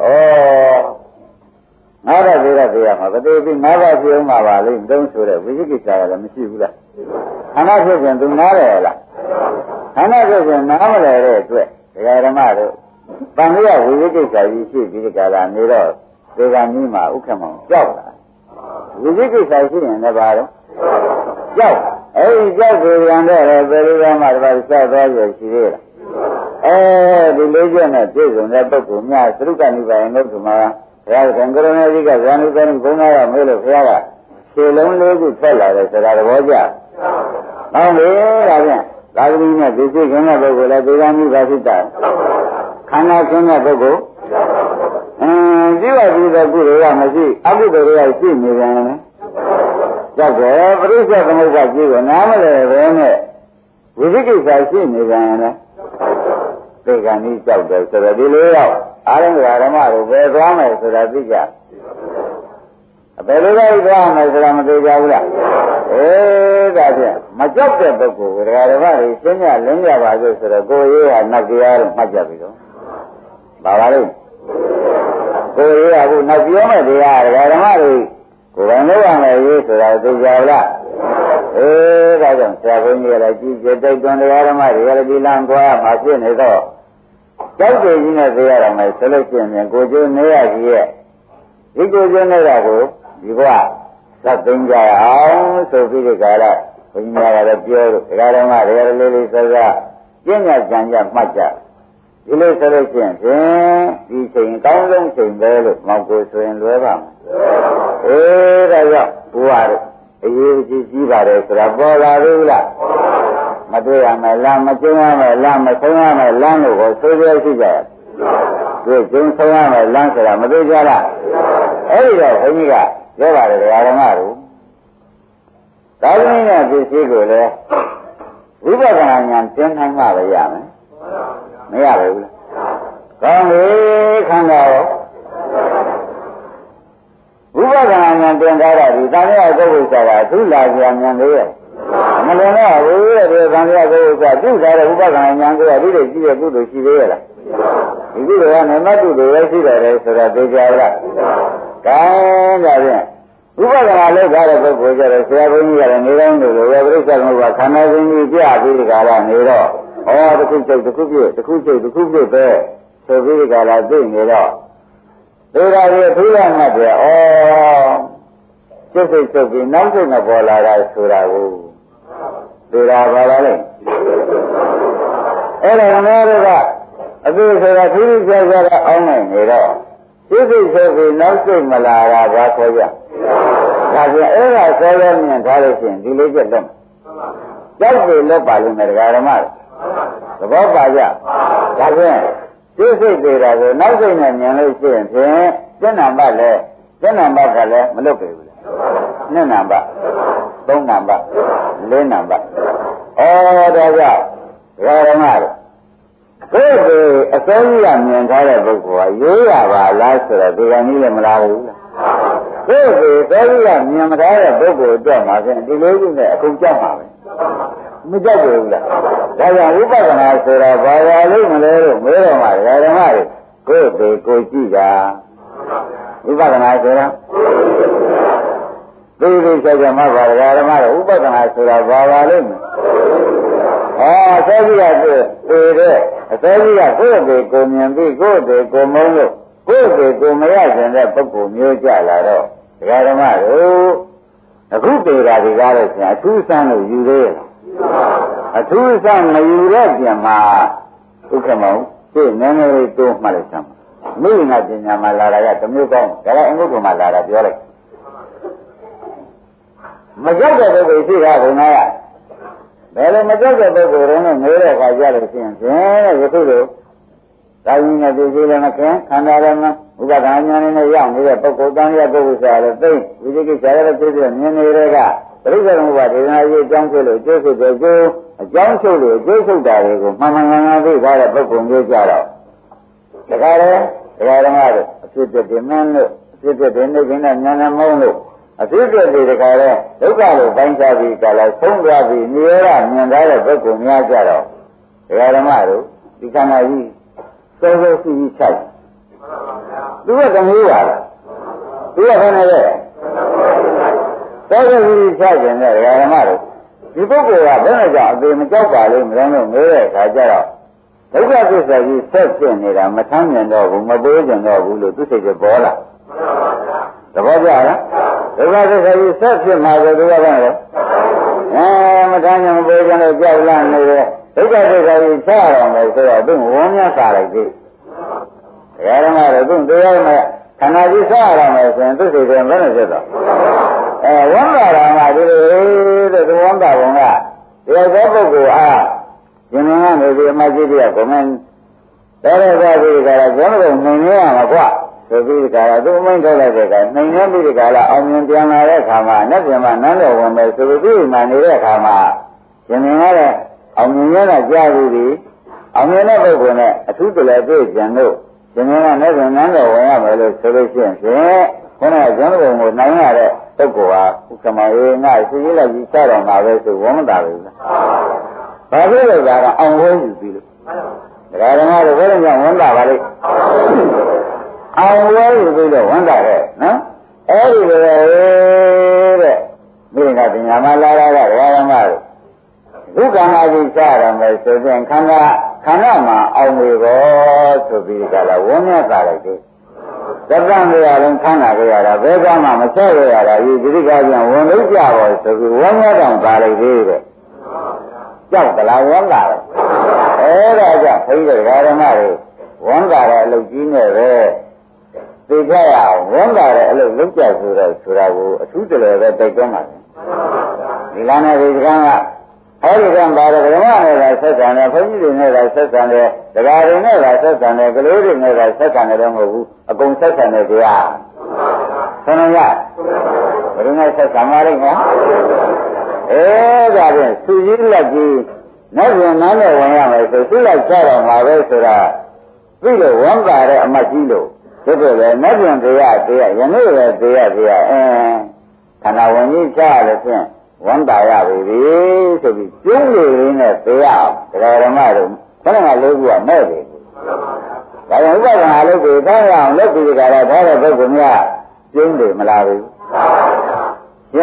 ငါးပါးသေးရမှာပတိပြီးငါးပါးပြောမှာပါလိမ့်တုံးဆိုတဲ့ဝိသိကိစ္စကလည်းမရှိဘူးလားခန္ဓာဖြစ်စဉ်သူနားတယ်လားခန္ဓာဖြစ်စဉ်နားမလဲတဲ့အတွက်ဓမ္မတို့တန်လျာဝိသိကိစ္စကြီးရှိပြီးဒီကလာနေတော့ဒီကနေ့မှာဥက္ကမောင်ကြောက်လာဝိသိကိစ္စရှိရင်လည်းပါတော့ကြောက်အဲဒီကြောက်ကိုရံတဲ့ဘယ်လိုမှတပါးဆက်သွားရရှိသေးလားဒီလေးချက်နဲ့ပြည့်စုံတဲ့ပုဂ္ဂိုလ်များသရုပ်ကနိဗ္ဗာန်လို့ဆိုမှာဘုရားကံကရုဏာကြီးကဇာနုသနိဘုံနာရမေးလို့ဘုရားကခြေလုံးလေးခုထွက်လာတယ်ဆိုတာသဘောကျဟောလေဒါဖြင့်သာသမီနဲ့ဒီစိတ်ခင်တဲ့ပုဂ္ဂိုလ်လည်းဒီကံမိပါဖြစ်တာခန္ဓာခင်တဲ့ပုဂ္ဂိုလ်ဒီဝတိတဲ့ကုသိုလ်ကမရှိအကုသိုလ်တွေကရှိနေကြတယ်ကြောက်တယ်ပရိစ္ဆေသမုပ္ပါကြီးကိုနားမလဲပဲနဲ့ဝိသိကိစ္စရှိနေကြတယ်ဒီကံကြီးကြောက်တယ်ဆိုတော့ဒီလိုရောက်အားလုံးဓမ္မတို့ပဲသွားမယ်ဆိုတာသိကြဘယ်လိုလဲသွားမယ်ဆိုတာမသိကြဘူးလားဒါဖြင့်မကြောက်တဲ့ပုဂ္ဂိုလ်ကဓမ္မတွေရှင်းရလင်းရပါလို့ဆိုတော့ကိုယ်ရေးကနတ်တရားလို့မှတ်ကြပြီတော့ပါလိမ့်ကိုယ်ရေးကအခုနောက်ပြောမဲ့တရားဓမ္မတွေကိုယ်တိုင်လုပ်ရမယ်ရေးဆိုတာသိကြလားဒါကြောင့်ဆရာဘုန်းကြီးကလည်းကြည်ကြတိုက်တွန်းတရားဓမ္မတွေကလည်းဒီလမ်းသွားမှာဖြစ်နေတော့ကြောက်ကြည်ကြီးနဲ့သိရတော့မယ်ဆိုလို့ရှိရင်ကိုကျိုးနေရကြီးရဲ့ဒီကိုကျိုးနေတာကိုဒီဘဝသတ်သိမ်းကြအောင်ဆိုပြီးဒီကရဘုန်းကြီးများကလည်းပြောလို့တရားဓမ္မတွေကလေးလေးစောစောကျင့်ကြံကြမှတ်ကြဒီလိုဆိုလို့ရှိရင်ဒီချိန်ကောင်းဆုံးချိန်ပဲလို့မောင်ကိုဆိုရင်လွယ်ပါမယ်ဒါကြောင့်ဘုရားတို့အရေးကြီးပါတယ်ဆိုတာပေါ်လာဘူးလားမတွေ့ရမယ်လားမကျင်းရမယ်လားမဆုံးရမယ်လားလို့ကိုဆိုပြရှိကြတယ်တွေ့ကျင်းဆုံးရမယ်လားဆိုတာမတွေ့ကြလားအဲ့ဒီတော့ဘုန်းကြီးကပြောပါတယ်ဓမ္မတို့သာသမီနဲ့ပစ္စည်းကိုလည်းဝိပဿနာဉာဏ်သင်နိုင်မှပဲရမယ်မရဘူးလားကောင်းပြီခန္ဓာရောဝိပဿနာဉာဏ်သင်ထားတာဒီသံဃာကုဝိသကသူလာကြဉာဏ်လေးရဲ့မလွန်တော့ဘူးတဲ့ဒီသံဃာကုဝိသပြုထားတဲ့ဝိပဿနာဉာဏ်ကိုဒီလိုကြည့်ရကုသိုလ်ရှိသေးရဲ့လားဒီကုသိုလ်ကနမတုတွေပဲရှိတယ်ဆိုတော့သိကြလားကဲဒါဖြင့်ဥပဒနာလောက်ထားတဲ့ပုဂ္ဂိုလ်ကြတော့ဆရာဘုန်းကြီးကလည်းနေတိုင်းလို့ဝေပရိစ္ဆေသမုပ္ပါခန္ဓာစဉ်ကြီးပြပြီးဒီကရနေတော့တစ်ခုချုပ်တစ်ခုပြည့်တစ်ခုချုပ်တစ်ခုပြည့်ပဲဆိုပြီးဒီကရသိနေတော့ဒီကရထူးရမှတ်တယ်စိတ်ချုပ်ပြီးနောက်ဆုံးမပေါ်လာတာဆိုတာကိုဒီကဘာလာလဲအဲ့ဒါငါတို့ကအသိဆိုတာထူးထူးခြားခြားအောင်းနိုင်နေတော့စိတ်ချုပ်ပြီးနောက်ဆုံးမလာတာဘာခေါ်ကြဒါပြန်အဲ့ဒါဆောရမြင်ထားလို့ရှိရင်ဒီလေးချက်တော့ကြောက်တယ်လို့ပါလို့မယ်ဒကာဓမ္မသဘောပါကြဒါပြန်စိတ်တွေကကိုနောက်စိတ်နဲ့မြင်လို့ရှိရင်ဖြင့်ကျင့်နံပါတ်လည်းကျင့်နံပါတ်ကလည်းမလွတ်ပြီဘူးလေနှစ်နံပါတ်သုံးနံပါတ်လေးနံပါတ်ဒါကြောင့်ဒကာဓမ္မတို့အစောကြီးကမြင်ထားတဲ့ပုဂ္ဂိုလ်ကရိုးရပါလားဆိုတော့ဒီကနေ့လည်းမလားဘူးလားသောတိကမြင်မထားတဲ့ပုဂ္ဂိုလ်အတွက်မှာဖြင့်ဒီလိုကြီးနဲ့အခုကြောက်မှာပဲမကြောက်ဘူးလားဒါကြောင့်ဝိပဿနာဆိုတာဘာသာလို့မလဲလို့မေးတော့မှဓမ္မတွေကိုယ်ကြည့်တာဝိပဿနာဆိုတာသိချက်ကြမှာပါဓမ္မတွေဥပဒနာဆိုတာဘာသာလို့သောတိကတွေ့တဲ့အသောတိကကိုယ်ကိုမြင်ပြီးကိုယ်ကိုမုန်းလို့ကိုယ်ကိုမရခြင်းတဲ့ပုဂ္ဂိုလ်မျိုးကြလာတော့ဒကာဓမ္မတို့အခုပေတာဒီကားလို့ပြန်အထူးဆန်းလို့ယူသေးလားအထူးဆန်းမယူတဲ့ပြန်မှာဥက္ကမောသိနည်းနည်းလေးတိုးမှတ်လိုက်စမ်းမိငါပညာမှာလာတာကတစ်မျိုးကောင်းဒါလည်းအင်္ဂုတ္တမှာလာတာပြောလိုက်မကြောက်တဲ့ပုဂ္ဂိုလ်ရှိတာဘုံသားကဘယ်လိုမကြောက်တဲ့ပုဂ္ဂိုလ်တုန်းကငိုတဲ့အခါကြလို့ရှိရင်ဖြင့်ယခုလိုဒါကြီးနဲ့ဒီကြီးလည်းမခင်ခန္ဓာလည်းမဥပဒနာဉာဏ်နဲ့ရောက်နေတဲ့ပုဂ္ဂိုလ်တန်ရပုဂ္ဂိုလ်ဆိုတော့သိဝိသိကိစ္စရတဲ့ပြည့်စုံမြင်နေတဲ့ကပရိစ္ဆေသမုပ္ပါဒေသနာကြီးအကြောင်းဖြစ်လို့ကျိုးဖြစ်တဲ့ကျိုးအကြောင်းချုပ်လို့ကျိုးချုပ်တာတွေကိုမှန်မှန်ကန်ကန်သိထားတဲ့ပုဂ္ဂိုလ်မျိုးကြတော့ဒါကြတဲ့ဓမ္မတို့အဖြစ်တဲ့ဒီမင်းတို့အဖြစ်တဲ့နေကိနဲ့ဉာဏ်နဲ့မုန်းလို့အဖြစ်တဲ့ဒီတခါလဲဒုက္ခလို့ပိုင်းခြားပြီးကြလားဆုံးသွားပြီးနေရမြင်ထားတဲ့ပုဂ္ဂိုလ်များကြတော့ဓမ္မတို့ဒီခန္ဓာကြီးစောစောစီစီခြိုက်သူကတမျိုးပါလားသူကခဏလေစောစောစီစီခြိုက်ခြင်းနဲ့ဓမ္မတို့ဒီပုဂ္ဂိုလ်ကဘယ်နဲ့ကြောင့်အသေးမကြောက်ပါလိမ့်မလို့ငဲတဲ့အခါကျတော့ဒုက္ခသစ္စာကြီးဆက်ဖြစ်နေတာမထမ်းမြင်တော့ဘူးမပိုးကျင်တော့ဘူးလို့သူစိတ်ကပေါ်လာသဘောကျလားဒုက္ခသစ္စာကြီးဆက်ဖြစ်မှာဆိုသူကဘာလဲမထမ်းမြင်မပိုးကျင်တော့ကြောက်လန့်နေတဲ့ဒုက္ခသစ္စာကြီးချရအောင်လေဆိုတော့သူဝန်းများစားလိုက်ပြီဓမ္မတို့သူတရားနဲ့ခန္ဓာကြီးစားရအောင်လေဆိုရင်သူစိတ်ကဘယ်နဲ့ဖြစ်တော့ဝမ်းသာတာမှဒီလိုတဲ့ဝမ်းသာပုံကတရားသောပုဂ္ဂိုလ်အားရှင်မင်းကနေဒီအမကြီးတွေကကိုမင်းတော်ရသွားပြီးကြတာကျောင်းတော်နှိမ်နေရမှာကွာဆိုပြီးကြတာသူအမိန့်ထုတ်လိုက်တဲ့ကနှိမ်နေပြီးကြတာအောင်မြင်ပြန်လာတဲ့အခါမှာနဲ့ပြန်မှနန်းတော်ဝင်မယ်ဆိုပြီးမှနေတဲ့အခါမှာရှင်မင်းကလည်းအောင်မြင်ရတာကြားပြီးပြီအောင်မြင်တဲ့ပုဂ္ဂိုလ်နဲ့အထူးတလည်းတွေ့ကြံလို့ရှင်မင်းကလည်းနန်းတော်ဝင်ရမယ်လို့ဆိုလို့ရှိရင်ဖြင့်ခေါင်းကကျောင်းတော်ကိုနိုင်ရတဲ့ပုဂ္ဂိုလ်ဟာဥက္ကမရေငါရှိရလိုက်ကြီးစတော်မှာပဲဆိုဝမ်းမသာဘူးလားဘာဖြစ်လို့လဲကအောင်ဝဲယူပြီးလို့ဒါဓမ္မတို့ဘယ်လိုကြောင့်ဝမ်းသာပါလိမ့်အောင်ဝဲယူပြီးတော့ဝမ်းသာတဲ့နော်အဲ့ဒီလိုတဲ့မိငါပညာမလာတာကဓမ္မတို့ဒုက္ခနာကြီးစတော်မယ်ဆိုရင်ခန္ဓာမှာအောင်ပြီဘောဆိုပြီးကြတာဝမ်းမြတ်သာလိုက်တယ်သတ္တံတွေအလုံးခန္ဓာတွေရတာဘယ်ကမှမဆက်ရရတာဒီတိကပြန်ဝန်လို့ကြပါဆိုပြီးဝမ်းမြတ်တောင်ပါလိုက်သေးတဲ့ကြောက်သလားဝမ်းသာတယ်အဲ့ဒါကြောင့်ဘုရားဓမ္မတွေဝမ်းသာတဲ့အလုပ်ကြီးနဲ့ပဲသိကြရအောင်ဝမ်းသာတဲ့အလုပ်လုပ်ကြဆိုတာကိုအထူးတလည်းပဲတိုက်တွန်းပါတယ်ဒီလနဲ့ဒီကံကအဲ့ဒီကံပါတော့ဓမ္မနဲ့သာဆက်ဆံတယ်ဘုန်းကြီးတွေနဲ့သာဆက်ဆံတယ်တရားတွေနဲ့သာဆက်ဆံတယ်ကလေးတွေနဲ့သာဆက်ဆံတယ်တော့မဟုတ်ဘူးအကုန်ဆက်ဆံတယ်တရားဆန္ဒရဘယ်လိုနဲ့ဆက်ဆံပါလိမ့်မယ်ဒါဖြင့်သူကြီးလက်ကြီးနောက်ပြန်နားနဲ့ဝင်ရမယ်ဆိုသူ့လိုက်ချတော့မှာပဲဆိုတာသိလို့ဝမ်းသာတဲ့အမတ်ကြီးလို့ဒီလိုလေနောက်ပြန်တရားယနေ့ပဲတရားခန္ဓာဝင်ကြီးချရလို့ဖြင့်ဝမ်းသာရပြီဆိုပြီးကျုံးလေရင်းနဲ့တရားဓမ္မတို့ခဏကလေးခုကမဲ့ပြီဒါကြောင့်ဥပဒနာလုပ်ပြီးတောင်းရအောင်လုပ်ပြီးကြတာဒါတဲ့ပုဂ္ဂိုလ်များကျုံးတယ်မလားဘူး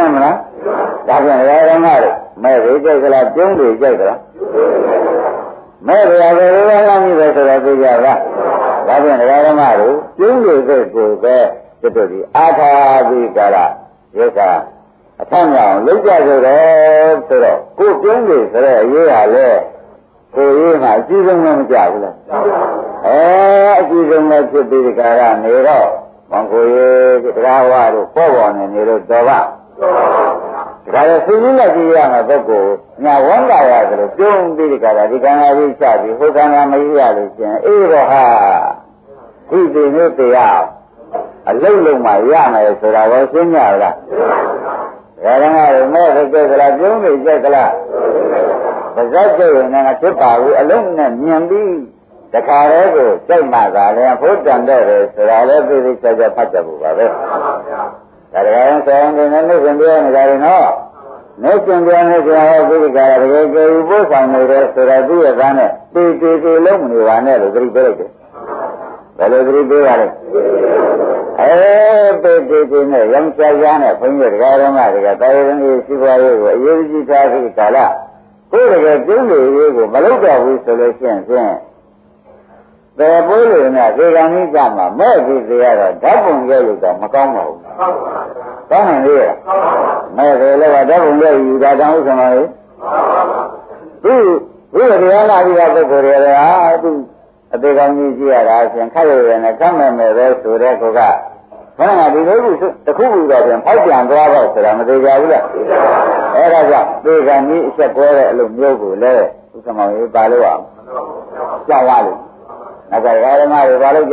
မလားဒါဖြင့်ရောဓမ္မတို့မဲ့တွေကြိုက်ကလားပြုံးတွေကြိုက်ကလားမဲ့တွေဘယ်လိုလဲမိပဲဆိုတော့သိကြလားဒါဖြင့်ရောဓမ္မတို့ပြုံးတွေကြိုက်ကိုပဲကျွတ်တို့ဒီအာထာတိကာရရုပ်ကအထမြောင်လုံးကြဆိုတော့ဆိုတော့ကိုပြုံးတွေဆိုတဲ့အရေးဟာလေကိုရေးမှာအကြီးဆုံးလည်းမကြဘူးလားအကြီးဆုံးလည်းဖြစ်ပြီးဒီကာရနေတော့မင်္ဂိုရေးတရားဝါတို့ပေါ်ပေါ်နေလို့တော်ပါဒါလည်းသိရလက်ကြည့်ရမှာပုဂ္ဂိုလ်ညာဝန္တာရဆိုလို့ပြုံးပြီးဒီကာရဒီကံရာကြီးချပြီးဟိုကံရာမကြီးရလို့ရှင်အေးတော့ဟာဒီဒီနေ့တရားအလုံးလုံးမှရမယ်ဆိုတာကိုရှင်းကြလားဒါကလည်းမဲ့ကြိုက်ကလားပြုံးနေကြိုက်ကလားပါဇက်ကြိုက်ရင်လည်းဖြစ်ပါဘူးအလုံးနဲ့မြင်ပြီးတခါတည်းကိုစိတ်မှသာလည်းဘုဒ္ဓံတဲ့ဆိုတာလည်းသိသိချာချာဖတ်ကြဖို့ပါပဲဒါကြရင်ဆိုရင်လည်းနေရှင်ပြောနေကြတယ်နော်နေရှင်ပြောနေကြတော့ဒီကရတကယ်ကိုပို့ဆောင်နေတယ်ဆိုတော့သူ့ရဲ့သားနဲ့တေလုံးမနေပါနဲ့လို့သတိပေးလိုက်တယ်ဘယ်လိုသတိပေးရလဲတေနဲ့ရောင်ချာရနဲ့ဘုန်းကြီးတရားတော်မှာတွေကတာယရင်းကြီးရှိပွားရေးကိုအရေးကြီးထားပြီးကာလကိုယ်တကယ်ကျင်းနေရေးကိုမလုပ်တော့ဘူးဆိုလို့ရှိရင်ဘယ်ပိုးလို့နဲ့ဒီကံကြီးကြမှာမဲ့ပြီးသေးရတော့ဓာတ်ပုံရဲလို့တော့မကောင်းပါဘူးကောင်းနိုင်လေမဲ့တယ်လည်းဓာတ်ပုံရဲယူတာတောင်းဥစ္စာမလေးသူဘုရားတရားနာပြီးတဲ့ပုဂ္ဂိုလ်တွေကသူအသေးကောင်းကြီးကြည့်ရတာအရှင်ခက်ရရနဲ့ကမ်းမဲ့မဲ့ပဲဆိုတဲ့ကောကဘယ်မှာဒီလိုခုတစ်ခုခုတော့ပြန်ဖောက်ပြန်သွားတော့ဆိုတာမသေးကြဘူးလားအဲ့ဒါကြောင့်သေကံကြီးအဆက်ပွဲတဲ့အလုပ်မျိုးကိုလည်းဥက္ကမောင်ကြီးပါလို့အောင်ကြောက်ရလို့ငါကဓမ္မတွေပါလို့ကြ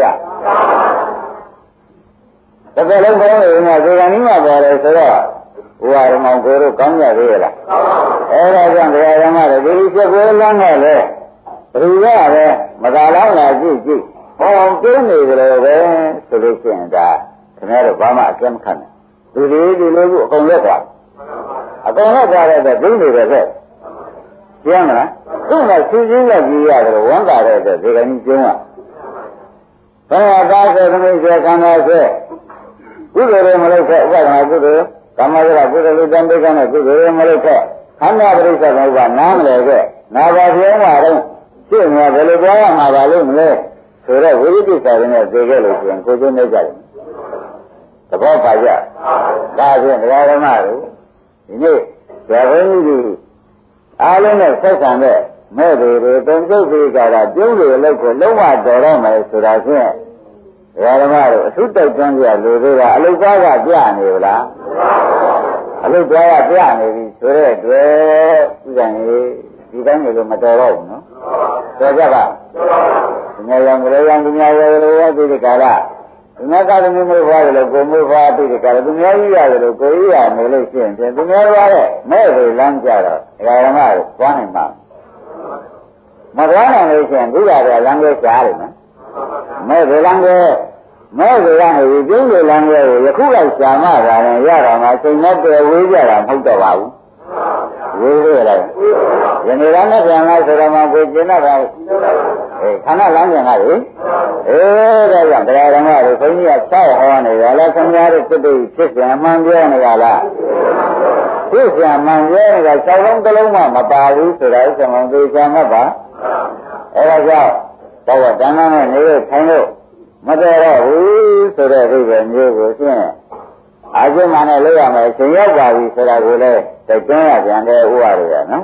တစ်ခါလုံးကောင်းနေမှာသေကံကြီးမှပေါ်တယ်ဆိုတော့ဘုရားဓမ္မကိုတို့ကောင်းကြသေးရဲ့လားအဲ့ဒါကြောင့်ဓမ္မတွေဒီဆက်ပွဲလမ်းနဲ့လေဘယ်လိုလဲမသာလောက်လာကြည့်ဟောကျင်းနေကြတယ်ပဲဆိုလို့ရှိရင်ဒါခင်ဗျားတို့ဘာမှအကျဉ်းမခံနဲ့ဒီလိုကိုအကုန်ရက်သွားအကုန်ရက်သွားတဲ့အတွက်ဒုနေတယ်ပဲကျင်းမလားသူ့မှာစီစဉ်လက်ကြည့်ရတယ်ဝမ်းသာတဲ့အတွက်ဒီကနေ့ကျင်းကဘယ်ဟာသားဆိုသမီးဆိုခန္ဓာဆိုကုသိုလ်တွေမလုပ်ခဲ့ဥပဒနာကုသိုလ်ကာမဂုဏကုသိုလ်တွေတန်တိကနဲ့ကုသိုလ်တွေမလုပ်ခဲ့ခန္ဓာပရိစ္ဆေကဥပနားမလဲခဲ့နာပါပြောင်းပါတော့ရှင်းမှာဘယ်လိုပြောရမှာပါလို့မလဲဆိုတော့ဝိရိကိစ္စတွေနဲ့သိခဲ့လို့ရှိရင်ကိုယ်ကျင်းနေကြတယ်သဘောပါကြဒါဖြင့်တရားဓမ္မတို့ဒီနေ့ဇာဘုန်းကြီးတွေအားလုံးနဲ့ဆက်ဆံတဲ့မဲ့တွေတုံ့ပြုတ်ပြီးကြတာပြုံးတွေအလုပ်ကိုလုံးဝတော်တော့မယ်ဆိုတာဖြင့်တရားဓမ္မတို့အထုတိုက်တွန်းကြလူတွေက အလုသားကပြနေဗလားအလုသားကပြနေပြီဆိုတဲ့အတွက်ဥဒ္ဒံကြီးဒီတိုင်းလို့မတော်တော့ဘူးနော်တော်ကြပါဒီနေ့ရောင်ကြရောင်ဒီနေ့ရောဒီကာလဒီနေ့ကသမီးမွေးဖွားတယ်လို့ကိုမွေးဖွားပြီးဒီကာလသူများကြီးရတယ်လို့ကိုကြီးရနေလို့ရှိရင်သူများဖွားတဲ့မဲ့တွေလမ်းကြတော့ဒကာဓမ္မတွေသွားနိုင်မှာမသွားနိုင်လို့ရှိရင်ဒီကတည်းကလမ်းကျရှားတယ်နော်မဲ့တွေလမ်းကျမဲ့တွေကနေဒီကျင်းတွေလမ်းကျကိုယခုလောက်ရှာမှတာလည်းရတာမှစိတ်နဲ့တည်းဝေးကြတာမဟုတ်တော့ပါဘူးဝေးရလိုက်ယနေ့ကနဲ့ပြန်လာဆိုတော့မှကိုကျင်းတော့ခန္ဓာလမ်းကျင်လာပြီဒါကြောင့်တရားဓမ္မတွေဘုန်းကြီးကဆောက်ဟောနေရလားခင်ဗျားတို့စိတ်တွေဖြစ်ပြန်မှန်ပြောနေရလားဖြစ်ပြန်မှန်ပြောနေတာစောက်လုံးတစ်လုံးမှမပါဘူးဆိုတာဥစ္စာမှသိချင်မှာပါအဲဒါကြောင့်တော့တဏ္ဍာနဲ့နေလို့ထိုင်လို့မတော်တော့ဘူးဆိုတဲ့အိဗယ်မျိုးကိုရှင်းအာဇမနဲ့လောက်ရမယ်အချိန်ရောက်ပါပြီဆိုတာကိုလည်းတိုက်တွန်းရပြန်တယ်ဥပါရရနော်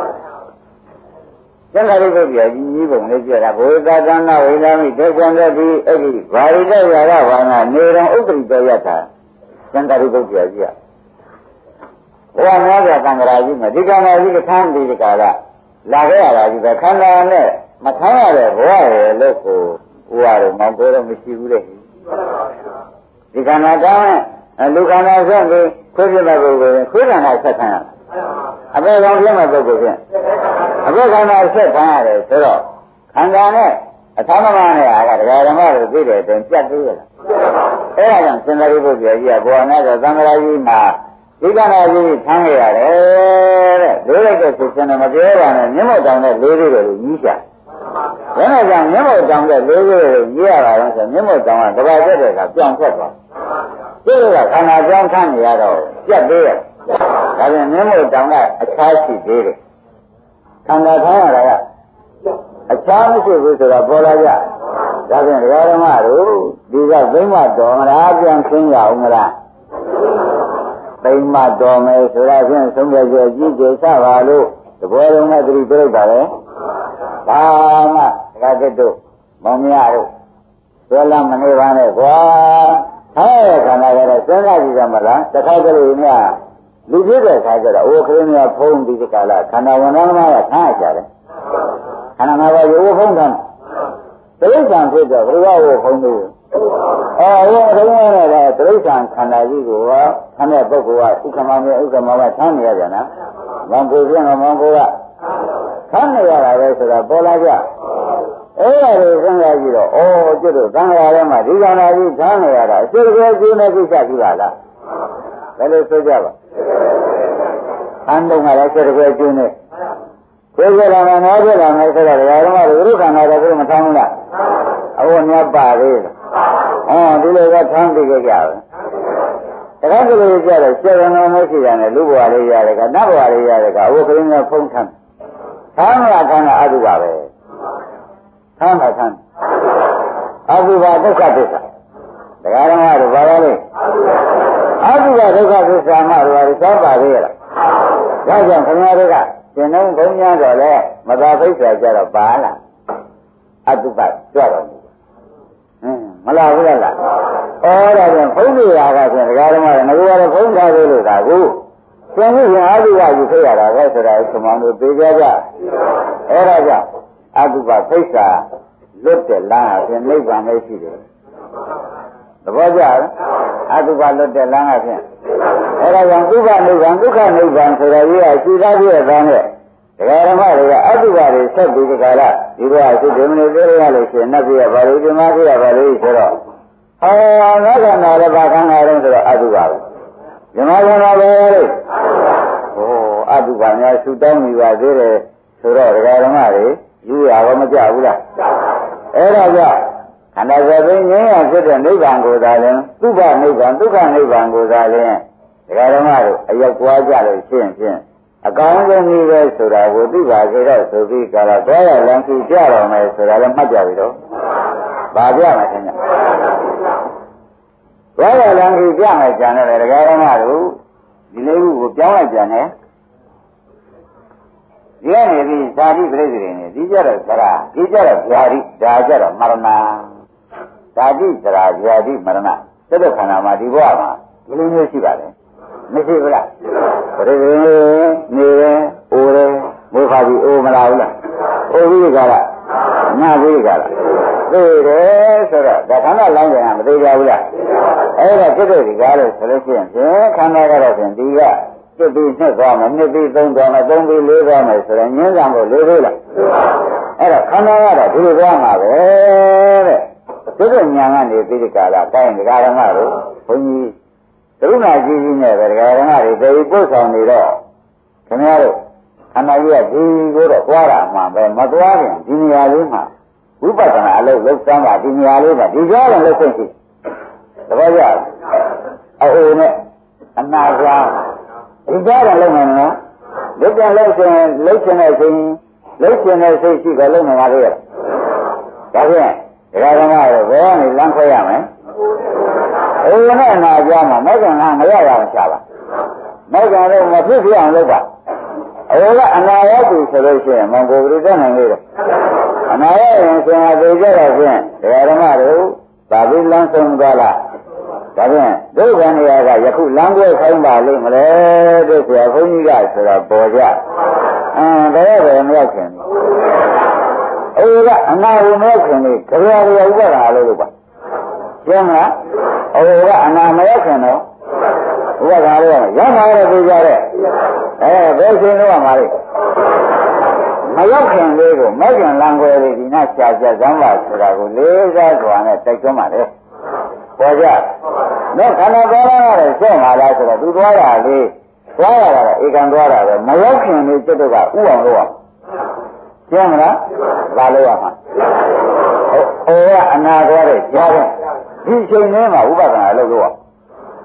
သင်္ခါရိပုတ္တရာကြီးပုံလေးပြတာဘုရားသနာဝိနာမိဒေသံတတိအဲ့ဒီဘာရိတရာရဘာနာနေတော်ဥပ္ပရိတယထာသင်္ခါရိပုတ္တရာကြီးကဘုရားများစွာသံဃာကြီးမှာဒီကံတော်ကြီးကထမ်းပြီးဒီကာလလာခဲ့ရတာကြီးပဲခန္ဓာနဲ့မထမ်းရတဲ့ဘဝရဲ့လို့ကိုဥပါရမောင်ကိုတော့မရှိဘူးတဲ့ဒီခန္ဓာတောင်းလူခန္ဓာဆက်ပြီးခွေးပြတဲ့ပုဂ္ဂိုလ်ခွေးခန္ဓာဆက်ခံရအပေကောင်ပြတဲ့ပုဂ္ဂိုလ်ဖြင့်အပေခန္ဓာဆက်ခံရတယ်ဆိုတော့ခန္ဓာနဲ့အထာမမနဲ့အားကတရားဓမ္မတွေသိတဲ့အတွင်းပြတ်သေးရလားအဲဒါကြောင့်စင်္သာရိပုတ္တရာကြီးကဘောနာကသံဃာကြီးမှာဒီကနာကြီးထမ်းခဲ့ရတယ်တဲ့လေးလိုက်တဲ့ဆိုစင်တယ်မပြောပါနဲ့မျက်မှောက်တောင်တဲ့လေးလေးတွေကိုကြီးချဘယ်နဲ့ကြောင့်မျက်မှောက်တောင်တဲ့လေးလေးတွေကိုကြီးရတာလဲဆိုမျက်မှောက်တောင်ကတဘာကျက်တဲ့ကပြောင်းထွက်သွားဒီလိုကခန္ဓာကြောင်းထမ်းနေရတော့ပြတ်သေးရဒါပြန်မြင်မို့တောင်ကအချားရှိသေးတယ်ခန္ဓာထိုင်ရတာကအချားမရှိဘူးဆိုတော့ပေါ်လာကြဒါပြန်ဒကာဓမ္မတို့ဒီကသိမ့်မတော်မလားပြန်ရှင်းရအောင်မလားသိမ့်မတော်မယ်ဆိုတာဖြင့်သုံးရကြကြည့်ကြစပါလို့တဘောလုံးနဲ့သတိပြုတာလေဒါမှဒကာသက်တို့မောင်မရတို့ဆွဲလမ်းမနေပါနဲ့ကွာဟဲ့ခန္ဓာကတော့စဉ်းစားကြည့်ကြမလားတခါတလေများလူပြည့်တဲ့ခါကျတော့အိုးခရင်းများဖုံးပြီးဒီကလာခန္ဓာဝန်ထမ်းသမားကခန့်ရကြတယ်ခန္ဓာမှာရိုးဖုံးတယ်တိရစ္ဆာန်ဖြစ်တော့ဘုရားကိုဖုံးလို့ရောထုံးရတယ်တိရစ္ဆာန်ခန္ဓာကြီးကိုခန္ဓာပုဂ္ဂိုလ်ကဥက္ကမမြေဥက္ကမကထမ်းနေရကြနော်မောင်ကိုပြင်းတော့မောင်ကိုကထမ်းနေရတာပဲဆိုတာပေါ်လာကြအဲ့ဒါကိုစဉ်းစားကြည့်တော့ကျွတ်တို့သံဃာထဲမှာဒီခန္ဓာကြီးထမ်းနေရတာအစစ်အကျိုးနဲ့ကိစ္စရှိပါလားဘယ်လိုဆိုကြပါအန်းတော့ကလည်းစစ်အကျိုးနဲ့ကိုယ်ကလည်းငါးပြလာမယ်ဆိုတော့ဓမ္မတွေဘုရားခန္ဓာတော့မထမ်းဘူးလားအခုမြတ်ပါသေးတယ်ဒီလိုကထမ်းပြီးကြတယ်တခါတလေကြတော့စေတနာမရှိတာနဲ့လူဘဝလေးရတယ်ကနတ်ဘဝလေးရတယ်ကအခုခရင်းကဖုံးထမ်းလာခန္ဓာအတုပါပဲထမ်းတာထမ်းအတုပါဒုက္ခသစ္စာတရားဓမ္မတို့ဘာလဲအတုပါဒုက္ခသစ္စာမှတော့စောပါသေးရလားဒါကြောင့်ခင်ဗျားတို့ကရှင်လုံးဘုံညာတော့လဲမသာဖိစ္ဆာကြတော့ပါလားအတုပကြွတော့မလားဘူးလားဒါပြန်ဘုန်းကြီးရာကဖြင့်ဒကာဓမ္မတွေငါကတော့ဘုန်းထားသေးလို့ဒါကိုသင်္ကြန်အတုပယူခဲ့ရတာပဲဆိုတာသမောင်တို့သိကြကြအဲ့ဒါကြောင့်အတုပဖိစ္ဆာလွတ်တဲ့လမ်းအပြင်နိဗ္ဗာန်ပဲရှိတယ်သဘောကျလားအတုပလွတ်တဲ့လမ်းအပြင်အဲ့ဒါကြောင့်ဒုက္ခနိဗ္ဗာန်ဒုက္ခနိဗ္ဗာန်ဆိုတာကြီးကရှိသားပြည့်တဲ့နဲ့ဒကာဓမ္မတွေကအတုပတွေဆက်ပြီးဒီကရဒီဘဝစိတ်ဓမ္မတွေသိရလို့ရှိရင်နတ်ပြရပါလို့ဒီမှာပြရပါလို့ဆိုတော့ငါကနာလည်းဘာခန္ဓာတော့ဆိုတော့အတုပပဲဒီမှာခန္ဓာပဲလေအတုပများဆူတောင်းနေပါသေးတယ်ဆိုတော့ဒကာဓမ္မတွေယူရတော့မကြဘူးလားအဲ့ဒါကြောင့်ခန္ဓာသဘင်ငြိမ်းရဖြစ်တဲ့နိဗ္ဗာန်ကိုသာလဲသုဘနိဗ္ဗာန်ဒုက္ခနိဗ္ဗာန်ကိုသာလဲဒကာဓမ္မတို့အရောက်ကြွားကြလို့ရှင်းဖြင့်အကောင်းဆုံးနည်းပဲဆိုတာကိုသိပါကြတော့ဆိုပြီးကြတော့သွားရလမ်းကြီးကြတော်မယ်ဆိုတာလည်းမှတ်ကြပြီတော့ဗာပြမယ်ခင်ဗျသွားရလမ်းကြီးကြမယ်ကြံတယ်ဒကာဓမ္မတို့ဒီလေးခုကိုပြောင်းလိုက်ကြတယ်ဒီကနေပြီးဇာတိပြိစ္ဆေတွေနေဒီကြတော့သရာဒီကြတော့ဇာတိဒါကြတော့မရဏဇာတိသရာဇာတိမရဏသတ္တခန္ဓာမှာဒီဘဝမှာဒီလိုမျိုးရှိပါတယ်မရှိဘူးလားပြိစ္ဆေနေတယ်အိုတယ်မေခါပြီးအိုမလားဘူးလားအိုပြီးကြလားနာပြီးကြလားသိတယ်ဆိုတော့ဒါခန္ဓာလောင်းကြတာမသိကြဘူးလားအဲ့ဒါဖြစ်တဲ့ဒီကားလို့ဆိုလို့ရှိရင်ခန္ဓာကတော့ဖြင့်ဒီကပြစ်ပြီးနှစ်သွားမယ်နှစ်ပြီးသုံးသွားမယ်သုံးပြီးလေးသွားမယ်ဆိုတော့ငင်းဆောင်ဖို့လေးသေးလားအဲ့တော့ခန္ဓာကတော့ဒီလိုသွားမှာပဲတဲ့ဒီလိုညာကနေပြီးဒီကာလတိုင်းဒကာဓမ္မတို့ဘုန်းကြီးကရုဏာကြီးကြီးနဲ့ပဲဒကာဓမ္မတွေတည်ပို့ဆောင်နေတော့ခင်ဗျားတို့ခန္ဓာကြီးကဒီကိုတော့သွားတာမှပဲမသွားရင်ဒီနေရာလေးမှာဝိပဿနာအလုပ်လုပ်စမ်းပါဒီနေရာလေးမှာဒီကြားလည်းလုပ်ခွင့်ရှိတပည့်ရအိုနဲ့အနာကြားဒီကြားတော့လုံးမယ်နော်လက်ပြန်လို့ဆိုရင်လှုပ်ရှင်တဲ့ချိန်လှုပ်ရှင်တဲ့စိတ်ရှိပဲလုံးမှာလေဒါဖြင့်ဒကာဓမ္မတွေဘယ်ကနေလမ်းခွဲရမလဲအိုနဲ့အနာကြားမှာမဟုတ်ကငါမရရအောင်ရှားပါမဟုတ်ကတော့မဖြစ်ဖြစ်အောင်လုပ်ပါအိုကအနာရပြီဆိုလို့ရှိရင်မကိုယ်ပြည့်နိုင်လေတယ်အနာရရင်ဆင်ဟာသိကြတော့ဖြင့်ဒကာဓမ္မတို့ဗာပြီးလမ်းဆုံးသွားလားဒါဖြင့်ဒုက္ခနေရာကယခုလမ်းပွဲဆိုင်ပါလိမ့်မလဲတဲ့ဆရာဘုန်းကြီးကဆိုတာပေါ်ကြဘယ်မရောက်ခင်အိုကအနာကိုမရောက်ခင်လေးကြရာရဥပဒါလို့လို့ပါရှင်းမလားအိုကအနာမရောက်ခင်တော့ဥပဒါလို့ရမှာတော့သိကြတဲ့ဘယ်ရှင်လို့ရမှာလဲမရောက်ခင်လေးကိုမကျန်လမ်းခွဲလေးဒီနာရှာကြစမ်းပါဆိုတာကိုလေးစားစွာနဲ့တိုက်တွန်းပါတယ်ပေါ်ကြတော့ခန္ဓာကောင်းရတယ်ရှင်းပါလားဆိုတော့သူသွားရလေသွားရတာကဧကံသွားတာပဲမရောက်ခင်လေးစိတ်တို့ကဥအောင်လို့အောင်ရှင်းမလားဘာလို့ရမှာဟိုကအနာသွားတဲ့ကြားတဲ့ဒီချိန်လေးမှာဥပဒနာလုပ်လို့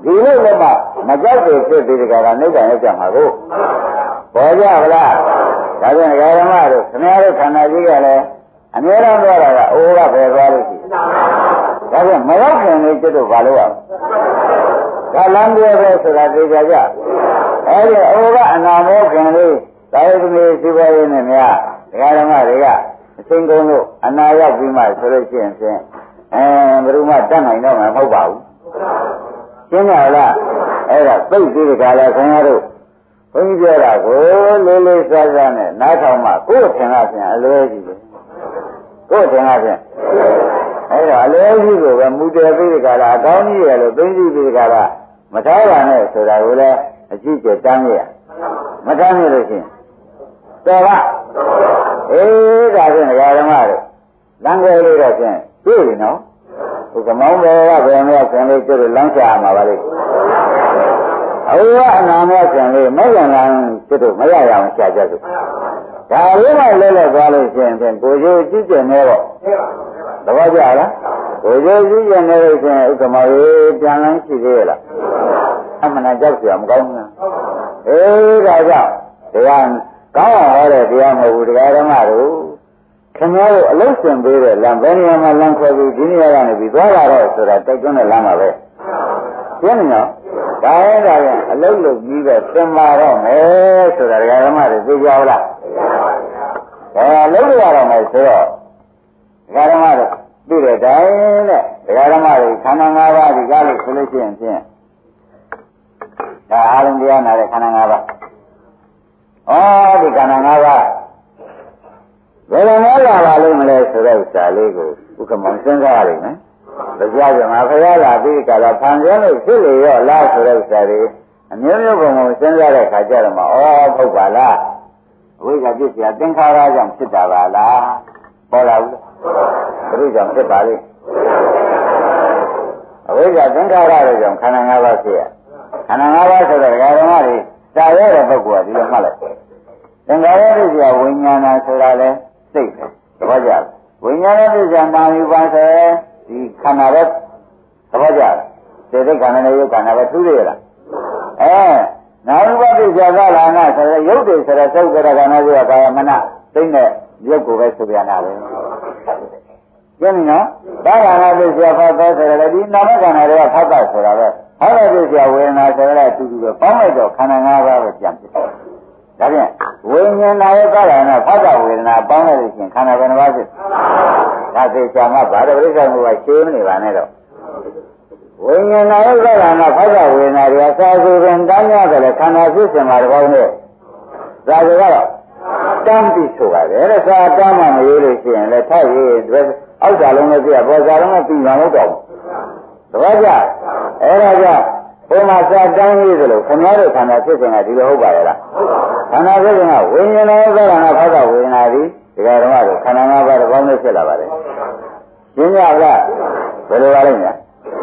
ဒီလိုလည်းမကြောက်တယ်ဖြစ်ပြီးဒီကရာနိဗ္ဗာန်ရောက်ကြမှာကိုပေါ်ကြဗလားဒါဖြင့်ဓမ္မတို့ခင်ဗျားတို့ခန္ဓာကြီးကလည်းအများအားပြောတာကအိုးကပဲသွားလို့ရှိဒါဖြင့်မရောက်ခင်လေးကျွတ်တို့ဘာလို့ရဒါလမ်းပြောပဲဆိုတာသိကြကြအဲဒီအိုးကအနာမောခင်လေးသာယသမီးစီပွားရေးနဲ့များဓမ္မတွေကအသိကုန်းလို့အနာရောက်ပြီးမှဆိုလို့ရှိရင်ဖြင့်ဘယ်သူမှတတ်နိုင်တော့မှာမဟုတ်ပါဘူးရှင်းပါလားအဲ့ဒါသိပြီးဒီကလာခင်ဗျားတို့ဘုန်းကြီးပြောတာကိုလေးလေးစားစားနဲ့နားထောင်မှကိုယ်ထင်တာဖြင့်အလွယ်ကြီးပဲကိုယ်ထင်တာဖြင့်အဲ့တော့အလွယ်ကြီးကိုပဲမူတည်ပြီးဒီကလာအကောင်းကြီးရလို့သိပြီးဒီကလာမထားပါနဲ့ဆိုတာကိုလည်းအကြည့်ကျတမ်းရမတမ်းရလို့ရှိရင်တော်ပါဒါဖြင့်ဓမ္မတို့လမ်းကြောလေးတော့ဖြင့်တွေ့ပြီနော်ဒီကမောင်းဘယ်ကဘယ်မှာဆင်လေးကျွတ်လမ်းချမှာပါလေအဝိအနာမဆင်လေးမရလမ်းကျွတ်မရရအောင်ရှာကြစို့ဒါလေးမှလဲလဲသွားလို့ရှိရင်ဖြင့်ကိုယ်ကျိုးကြည့်ကျင်နေတော့သဘောကျလားကိုယ်ကျိုးကြည့်ကျင်နေလို့ရှိရင်ဥက္ကမောကြီးပြန်လန်းရှိသေးရဲ့လားအမှန်ကြောက်ကြမကောင်းဘူးဒါကြောင့်တရားကောင်းအောင်ဟောတဲ့တရားမဟုတ်ဘူးတရားဓမ္မတို့ခင်ဗျားတို့အလုံးစင်ပေးတဲ့လမ်းဘယ်နေရာမှာလမ်းခွဲပြီးဒီနေရာကနေပြီးသွားလာတော့ဆိုတာတိုက်တွန်းတဲ့လမ်းပါပဲရှင်းနေနော်ဒါရင်အလုံးလုံးကြီးပဲသင်ပါတော့မယ်ဆိုတာတရားဓမ္မတွေသိကြဘူးလားအလုံးရတော့မယ်ဆိုတော့တရားဓမ္မတို့သိတဲ့တိုင်းနဲ့တရားဓမ္မတွေခန္ဓာ၅ပါးဒီကားလို့ဆိုလို့ရှိရင်ဖြင့်ဒါအားလုံးတရားနာတဲ့ခန္ဓာ၅ပါးဒီခန္ဓာ၅ပါးဘယ်လိုလဲလာပါလိမ့်မလဲဆိုတဲ့ဥစ္စာလေးကိုဥက္ကမောင်စဉ်းစားရလိမ့်မယ်။တရားကြမှာဖရာလာပြီးကြတာဖန်ဆင်းလို့ဖြစ်လေရောလားဆိုတဲ့ဥစ္စာတွေအမျိုးမျိုးပုံပုံစဉ်းစားတဲ့ခါကျတော့မှဟုတ်ပါလားအဝိဇ္ဇာပြည့်စရာသင်္ခါရကြောင့်ဖြစ်တာပါလားပေါ်လာဘူးဘုရားကြောင့်ဖြစ်ပါလိမ့်အဝိဇ္ဇာသင်္ခါရတွေကြောင့်ခန္ဓာ၅ပါးဖြစ်ရခန္ဓာ၅ပါးဆိုတဲ့ဓမ္မတွေစာရတဲ့ပုဂ္ဂိုလ်ကဒီလိုမှတ်လိုက်သင်္ခါရပြည့်စရာဝိညာဏဆိုတာလဲစိတ်ပဲသဘောကျဝိညာဏပြည့်စရာနာမ်ယူပါဆိုဒီခန္ဓာပဲသဘောကျစေတခန္ဓာနဲ့ယုတ်ခန္ဓာပဲထူးရလားနာမ်ယူပါပြည့်စရာသာလနာဆိုတဲ့ယုတ်တွေဆိုတဲ့သုတ်ကရခန္ဓာဆိုတာကာယမနသိတဲ့ယုတ်ကိုပဲဆိုပြန်တာပဲကျင်းပြီနော်သာလနာပြည့်စရာဖတ်သောဆိုတဲ့ဒီနာမခန္ဓာတွေကဖတ်တာဆိုတာပဲဟောတဲ့ပြည့်စရာဝေဒနာဆိုတဲ့အတူတူပဲပေါင်းလိုက်တော့ခန္ဓာ၅ပါးပဲပြန်ဖြစ်တယ်ဒါဖြင့်ဝိညာဉ်နာရဲ့ကာရဏဖတ်တာဝေဒနာပေါင်းလိုက်လို့ရှိရင်ခန္ဓာဘယ်နှပါးဖြစ်ဒါသိချာမှဘာလို့ပြိဿမှုကရှင်းမနေပါနဲ့တော့ဝိညာဉ်နာရဲ့ကာရဏဖတ်တာဝေဒနာတွေကစာစုပင်တန်းရတယ်လေခန္ဓာဖြစ်စင်မှာတပေါင်းနဲ့ဒါဆိုတော့တန်းပြီးဆိုပါတယ်တဲ့စာတန်းမှမရေးလို့ရှိရင်လည်းထပ်ရေးအောက်စာလုံးနဲ့ပြပေါ်စာလုံးနဲ့ပြီးမှမဟုတ်တော့ဘူးသဘောကျအဲ့ဒါကြောင့်ဘုံမှာစာတန်းရေးသလိုခင်ဗျားတို့ခန္ဓာဖြစ်စဉ်ကဒီလိုဟုတ်ပါရဲ့လားခန္ဓာဖြစ်စဉ်ကဝိညာဉ်နဲ့သောတာနာဖောက်တာဝေဒနာသည်ဒီကဓမ္မတို့ခန္ဓာ၅ပါးတစ်ပေါင်းနဲ့ဖြစ်လာပါတယ်ရှင်းကြလားဘယ်လိုပါလိမ့်မလဲ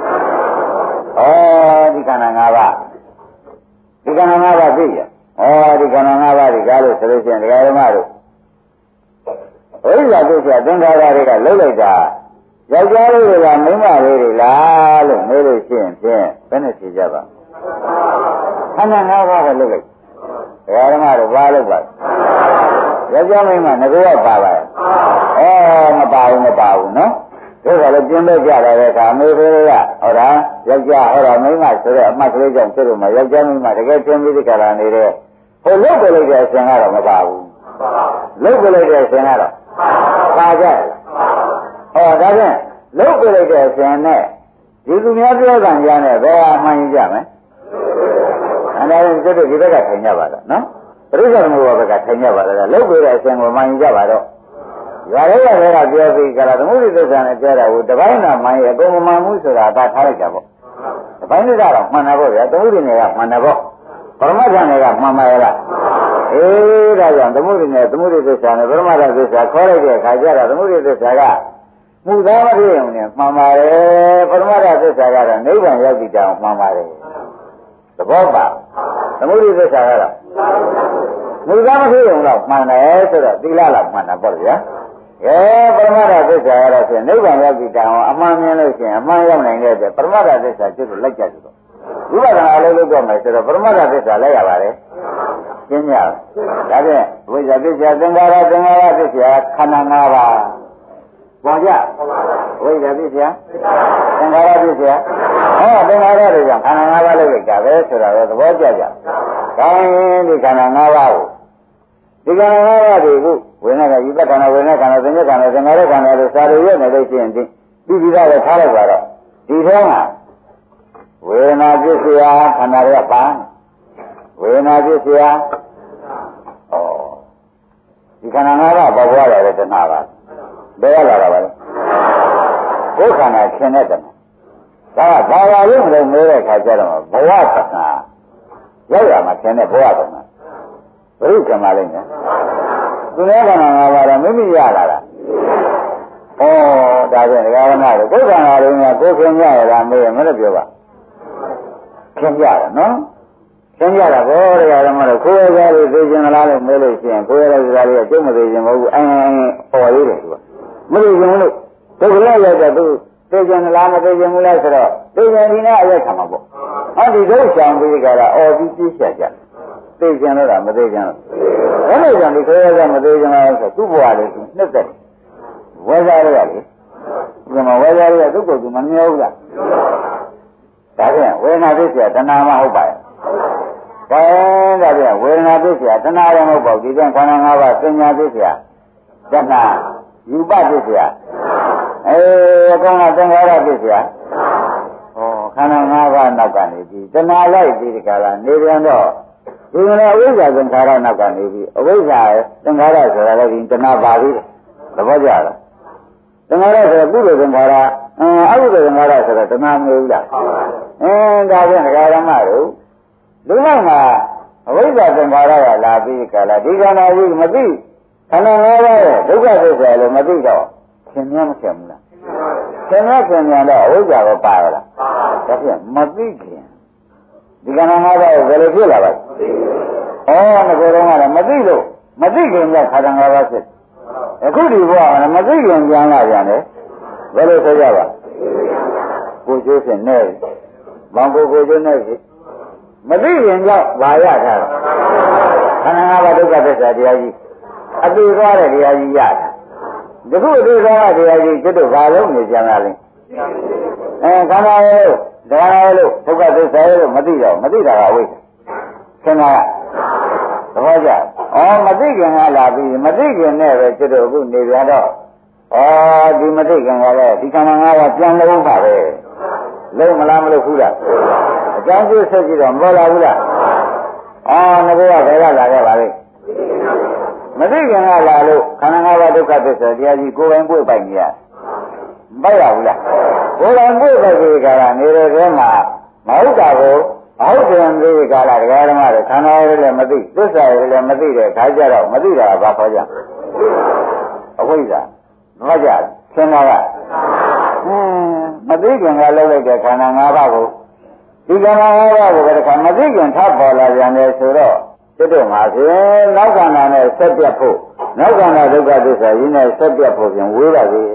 ဒီခန္ဓာ၅ပါးဒီခန္ဓာ၅ပါးသိရဒီခန္ဓာ၅ပါးဒီကားလို့ဆိုလို့ရှိရင်ဒီကဓမ္မတို့ဝိဇ္ဇာပြည့်စရာသင်္ခါရတွေကလှုပ်လိုက်တာယောက်ျားလေးတွေကမိန်းမလေးတွေလားလို့မေးလို့ရှိရင်ဖြင့်ဘယ်နဲ့ဖြေကြပါခန္ဓာ၅ပါးကိုလှုပ်လိုက်ဓမ္မတို့ဘာလို့ပါယောက်ျားမိန်းမငကိုကပါပါမပါဘူးနော်ဒါကလည်းပြင်းလို့ကြတာတဲ့အခါမေဖေးကဟောတာယောက်ျားဟောတာမိန်းမဆိုတဲ့အမှတ်ကလေးကြောင့်သူတို့မှယောက်ျားမိန်းမတကယ်ပြင်းပြီးဒီကလာနေတဲ့ဟိုလုတ်ပြလိုက်တဲ့အရှင်ကတော့မပါဘူးလုတ်ပြလိုက်တဲ့အရှင်ကတော့ပါကြဒါဖြင့်လုတ်ပြလိုက်တဲ့အရှင်နဲ့ဒီသူများပြောကံကြနဲ့ဘယ်ဟာမှန်ကြမလဲအဲ့ဒါကိုဒီဘက်ကထိုင်ကြပါတော့နော်ပရိစ္ဆေသမုပ္ပါဘက်ကထိုင်ကြပါတော့လုတ်ပြတဲ့အရှင်ကိုမှန်ကြပါတော့ရွာရဲရကပြောပြီးကြလားသမုဒိသစ္စာနဲ့ပြောတာကိုတပိုင်းသာမှန်ရဲ့အကုန်မမှန်ဘူးဆိုတာဒါထားလိုက်ကြပေါ့တပိုင်းသာတော့မှန်တာပေါ့ဗျာသမုဒိနဲ့ကမှန်တယ်ပေါ့ပရမတ္ထနဲ့ကမှန်ပါရဲ့လားဒါကြောင့်သမုဒိနဲ့သမုဒိသစ္စာနဲ့ပရမတ္ထသစ္စာခေါ်လိုက်တဲ့အခါကျတော့သမုဒိသစ္စာကမှုသားမဖြစ်ုံနဲ့မှန်ပါတယ်ပရမတ္ထသစ္စာကတော့နိဗ္ဗာန်ရောက်ပြီတောင်မှန်ပါတယ်သဘောပါသမုဒိသစ္စာကတော့မှုသားမဖြစ်ုံတော့မှန်တယ်ဆိုတော့သီလလောက်မှန်တာပေါ့ဗျာပရမတ္ထသစ္စာကတော့ဖြင့်နိဗ္ဗာန်ရောက်ပြီတောင်အမှန်မြင်လို့ရှိရင်အမှန်ရောက်နိုင်တဲ့ပရမတ္ထသစ္စာကျွတ်လို့လိုက်ကြတယ်ဝိပဿနာလည်းလုပ်တော့မယ်ဆိုတော့ပရမတ္ထသစ္စာလည်းရပါတယ်ရှင်းကြဒါဖြင့်ဝိဇ္ဇာသစ္စာသင်္ခါရသစ္စာခန္ဓာ၅ပါးပေါ်ကြဝိဇ္ဇာသစ္စာသင်္ခါရသစ္စာသင်္ခါရတွေကြောင့်ခန္ဓာ၅ပါးလည်းကြပဲဆိုတာတော့သဘောကျကြဒါရင်ဒီခန္ဓာ၅ပါးကိုဒီခန္ဓာ၅ပါးတွေကိုဝိညာဉ်ကယူပခန္ဓာဝိညာဉ်ခန္ဓာသင်္ခါရခန္ဓာသင်္ခါရခန္ဓာလို့စာရရွက်နေလို့ရှိရင်ပြီးသားပဲထားလိုက်ပါတော့ဒီထဲမှာဝေဒနာပစ္စယခန္ဓာရပါဝေဒနာပစ္စယဒီခန္ဓာ၅ပါးပေါ်ပေါ်ရတယ်တဏှာပါဘယ်ရလာတာပါလဲကိုယ်ခန္ဓာခင်တဲ့တဏှာဒါကဘာသာလို့မလို့မေးတဲ့ခါကျတော့ဘဝတဏှာရောက်ရမှာခင်တဲ့ဘဝတဏှာဘုရုကံပါလိမ့်မယ်သူလည်းခန္ဓာ၅ပါးတော့မိမိရလာတာဒါဖြင့်ဒကာရမတို့ကိုယ်ခန္ဓာတွေမှာကိုယ်ခင်ရရတာမေးရမလို့ပြောပါခင်ကြတယ်နော်ခင်ကြတာဘောဒကာရမတို့ကိုယ်ရည်သိခြင်းလားလို့မေးလို့ရှိရင်ကိုယ်ရည်စကားလေးကကျုံမသိခြင်းမဟုတ်ဘူးပေါ်လေးတယ်သူကမသိခြင်းလို့ဒုက္ခရောက်တဲ့သူသိခြင်းလားမသိခြင်းဘူးလားဆိုတော့သိခြင်းဒီနဲ့အရက်ခံမှာပေါ့ဒီဒုက္ခဆောင်ပြီးကြတာပြီးပြည့်ချက်ကြသိခြင်းလို့လားမသိခြင်းလို့အဲ့လိုကြောင့်ဒီကိုယ်ရည်မသိခြင်းလားဆိုသူ့ဘဝလေးသူနှစ်သက်ဝေဇာရရလေဒီမှာဝေဇာရရသူ့ကိုယ်သူမမျောဘူးလားဒါဖြင့်ဝေဒနာသစ္စာတဏှာမဟုတ်ပါဘူးဒါဖြင့်ဝေဒနာသစ္စာတဏှာလည်းမဟုတ်ပါဘူးဒီကံခန္ဓာ၅ပါးပညာသစ္စာတဏှာယူပသစ္စာအကောင်ကသင်္ခါရသစ္စာခန္ဓာ၅ပါးနောက်ကနေပြီးတဏှာလိုက်ပြီးဒီကလာနေပြန်တော့ဒီကနေ့အဝိဇ္ဇာသင်္ခါရနောက်ကနေပြီးအဝိဇ္ဇာသင်္ခါရဆိုတာလည်းဒီတဏှာပါပြီးတယ်သဘောကျလားသင်္ခါရဆိုကုသိုလ်သင်္ခါရအကုသိုလ်သင်္ခါရဆိုတော့တဏှာမဟုတ်ဘူးလားဒါဖြင့်ဒကာရမတို့လူလိုက်မှာအဝိဇ္ဇာသင်္ခါရကလာပြီးကြလားဒီခန္ဓာကြီးမသိခန္ဓာ၅ပါးရဲ့ဒုက္ခသစ္စာလို့မသိတော့ခင်များမခင်ဘူးလားခင်များတော့အဝိဇ္ဇာကိုပါရလားဒါဖြင့်မသိခင်ဒီခန္ဓာ၅ပါးကိုဘယ်လိုဖြစ်လာပါလဲငါကတော့မသိလို့မသိခင်ကခန္ဓာ၅ပါးဖြစ်အခုဒီဘဝကမသိခင်ပြန်လာပြန်တယ်ဘယ်လိုဆိုကြပါကိုကျိုးဖြင့်နဲ့ဘောင်ကိုကျိုးနဲ့မသိရင်ကြောင့်ဘာရထားတော့ခန္ဓာ၅ပါးဒုက္ခသစ္စာတရားကြီးအတူသွားတဲ့တရားကြီးရတာဒီခုအတူသွားတဲ့တရားကြီးကျွတ်တော့ဘာလုံးနေကြတာလဲခန္ဓာရဲ့ဒုက္ခသစ္စာရဲ့မသိတော့မသိတာကဝိသခန္ဓာသဘောကျမသိခင်ကလာပြီးမသိခင်နဲ့ပဲကျွတ်တော့အခုနေပြန်တော့ဒီမသိခင်ကလည်းဒီခန္ဓာ၅ပါးပြန်လုံးပါပဲလုံးမလားမလို့ဘူးလားအကြောင်းကျဆက်ကြည့်တော့မပေါ်လာဘူးလားငါကဘယ်ကလာခဲ့ပါလဲမသိခင်ကလာလို့ခန္ဓာ၅ပါးဒုက္ခသစ္စာတရားကြီးကိုယ်ပိုင်ပွေ့ပိုက်နေရမပိုက်ရဘူးလားကိုယ်ပိုင်ပွေ့ပိုက်ပြီးကြတာနေတဲ့ထဲမှာမဟုတ်တာကိုဟုတ်တယ်ပြီးကြတာဒကာဓမ္မတွေခန္ဓာရည်လည်းမသိသစ္စာရည်လည်းမသိတဲ့ခါကျတော့မသိတာဘာခေါ်ကြအဝိဇ္ဇာမကြဆင်းလာကမသိခင်ကလောက်လိုက်တဲ့ခန္ဓာ၅ပါးကိုဒီခန္ဓာ၅ပါးကိုတခါမသိခင်ထပ်ပေါ်လာပြန်တယ်ဆိုတော့ကျွတ်တော့မှာဖြင့်နောက်ခန္ဓာနဲ့ဆက်ပြတ်ဖို့နောက်ခန္ဓာဒုက္ခသစ္စာရင်းနဲ့ဆက်ပြတ်ဖို့ပြန်ဝေးလာပြီ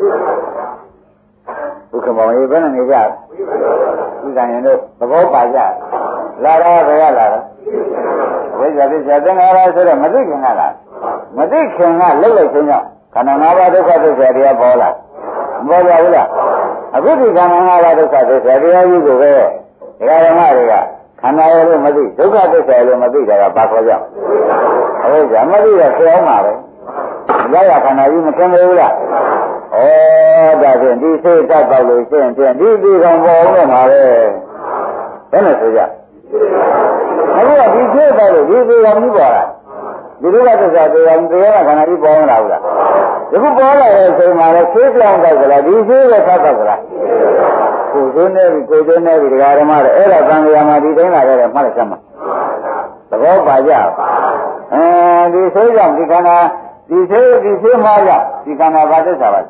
ဒုက္ခမောင်ရေဘယ်နဲ့နေကြဒီကံရင်တို့သဘောပါကြလာတော့ဘယ်ကလာတော့ဝိဇ္ဇာသစ္စာသင်္ခါရဆိုတော့မသိခင်ကလားမသိခင်ကလှုပ်လိုက်ခြင်းကြောင့်ခန္ဓာ၅ပါးဒုက္ခသစ္စာတရားပေါ်လာမပေါ်လာဘူးလားအခုဒီခန္ဓာ၅ပါးဒုက္ခသစ္စာတရားကြီးကိုပဲဒကာဓမ္မတွေကခန္ဓာရလို့မသိဒုက္ခသစ္စာလို့မသိတာကဘာခေါ်ကြအဝိဇ္ဇာမသိရဆရာမှာပဲရခန္ဓာကြီးမသိဘူးလားဒါဖြင့်ဒီစိတ်တတ်တော့လို့ရှင်းဖြင့်ဒီကောင်ပေါ်အောင်မှာပဲဘယ်နဲ့ဆိုကြအခုကဒီစိတ်တတ်လို့ဒီကောင်ကြီးပေါ်လာဒီဒုက္ခသစ္စာတရားတရားခန္ဓာကြီးပေါ်လာဘူးလားဒီခုပေါ်လာတဲ့အချိန်မှာလည်းဆေးပြောင်းတော့ကြလားဒီဆေးပဲသတ်တော့ကြလားကိုယ်ကျိုးနေပြီဒကာဓမ္မတွေအဲ့ဒါသံဃာမှာဒီတိုင်းလာခဲ့တယ်မှတ်လိုက်စမ်းပါသဘောပါကြဒီဆေးကြောင့်ဒီခန္ဓာဒီဆေးမှားကြဒီခန္ဓာဘာသစ္စာပါ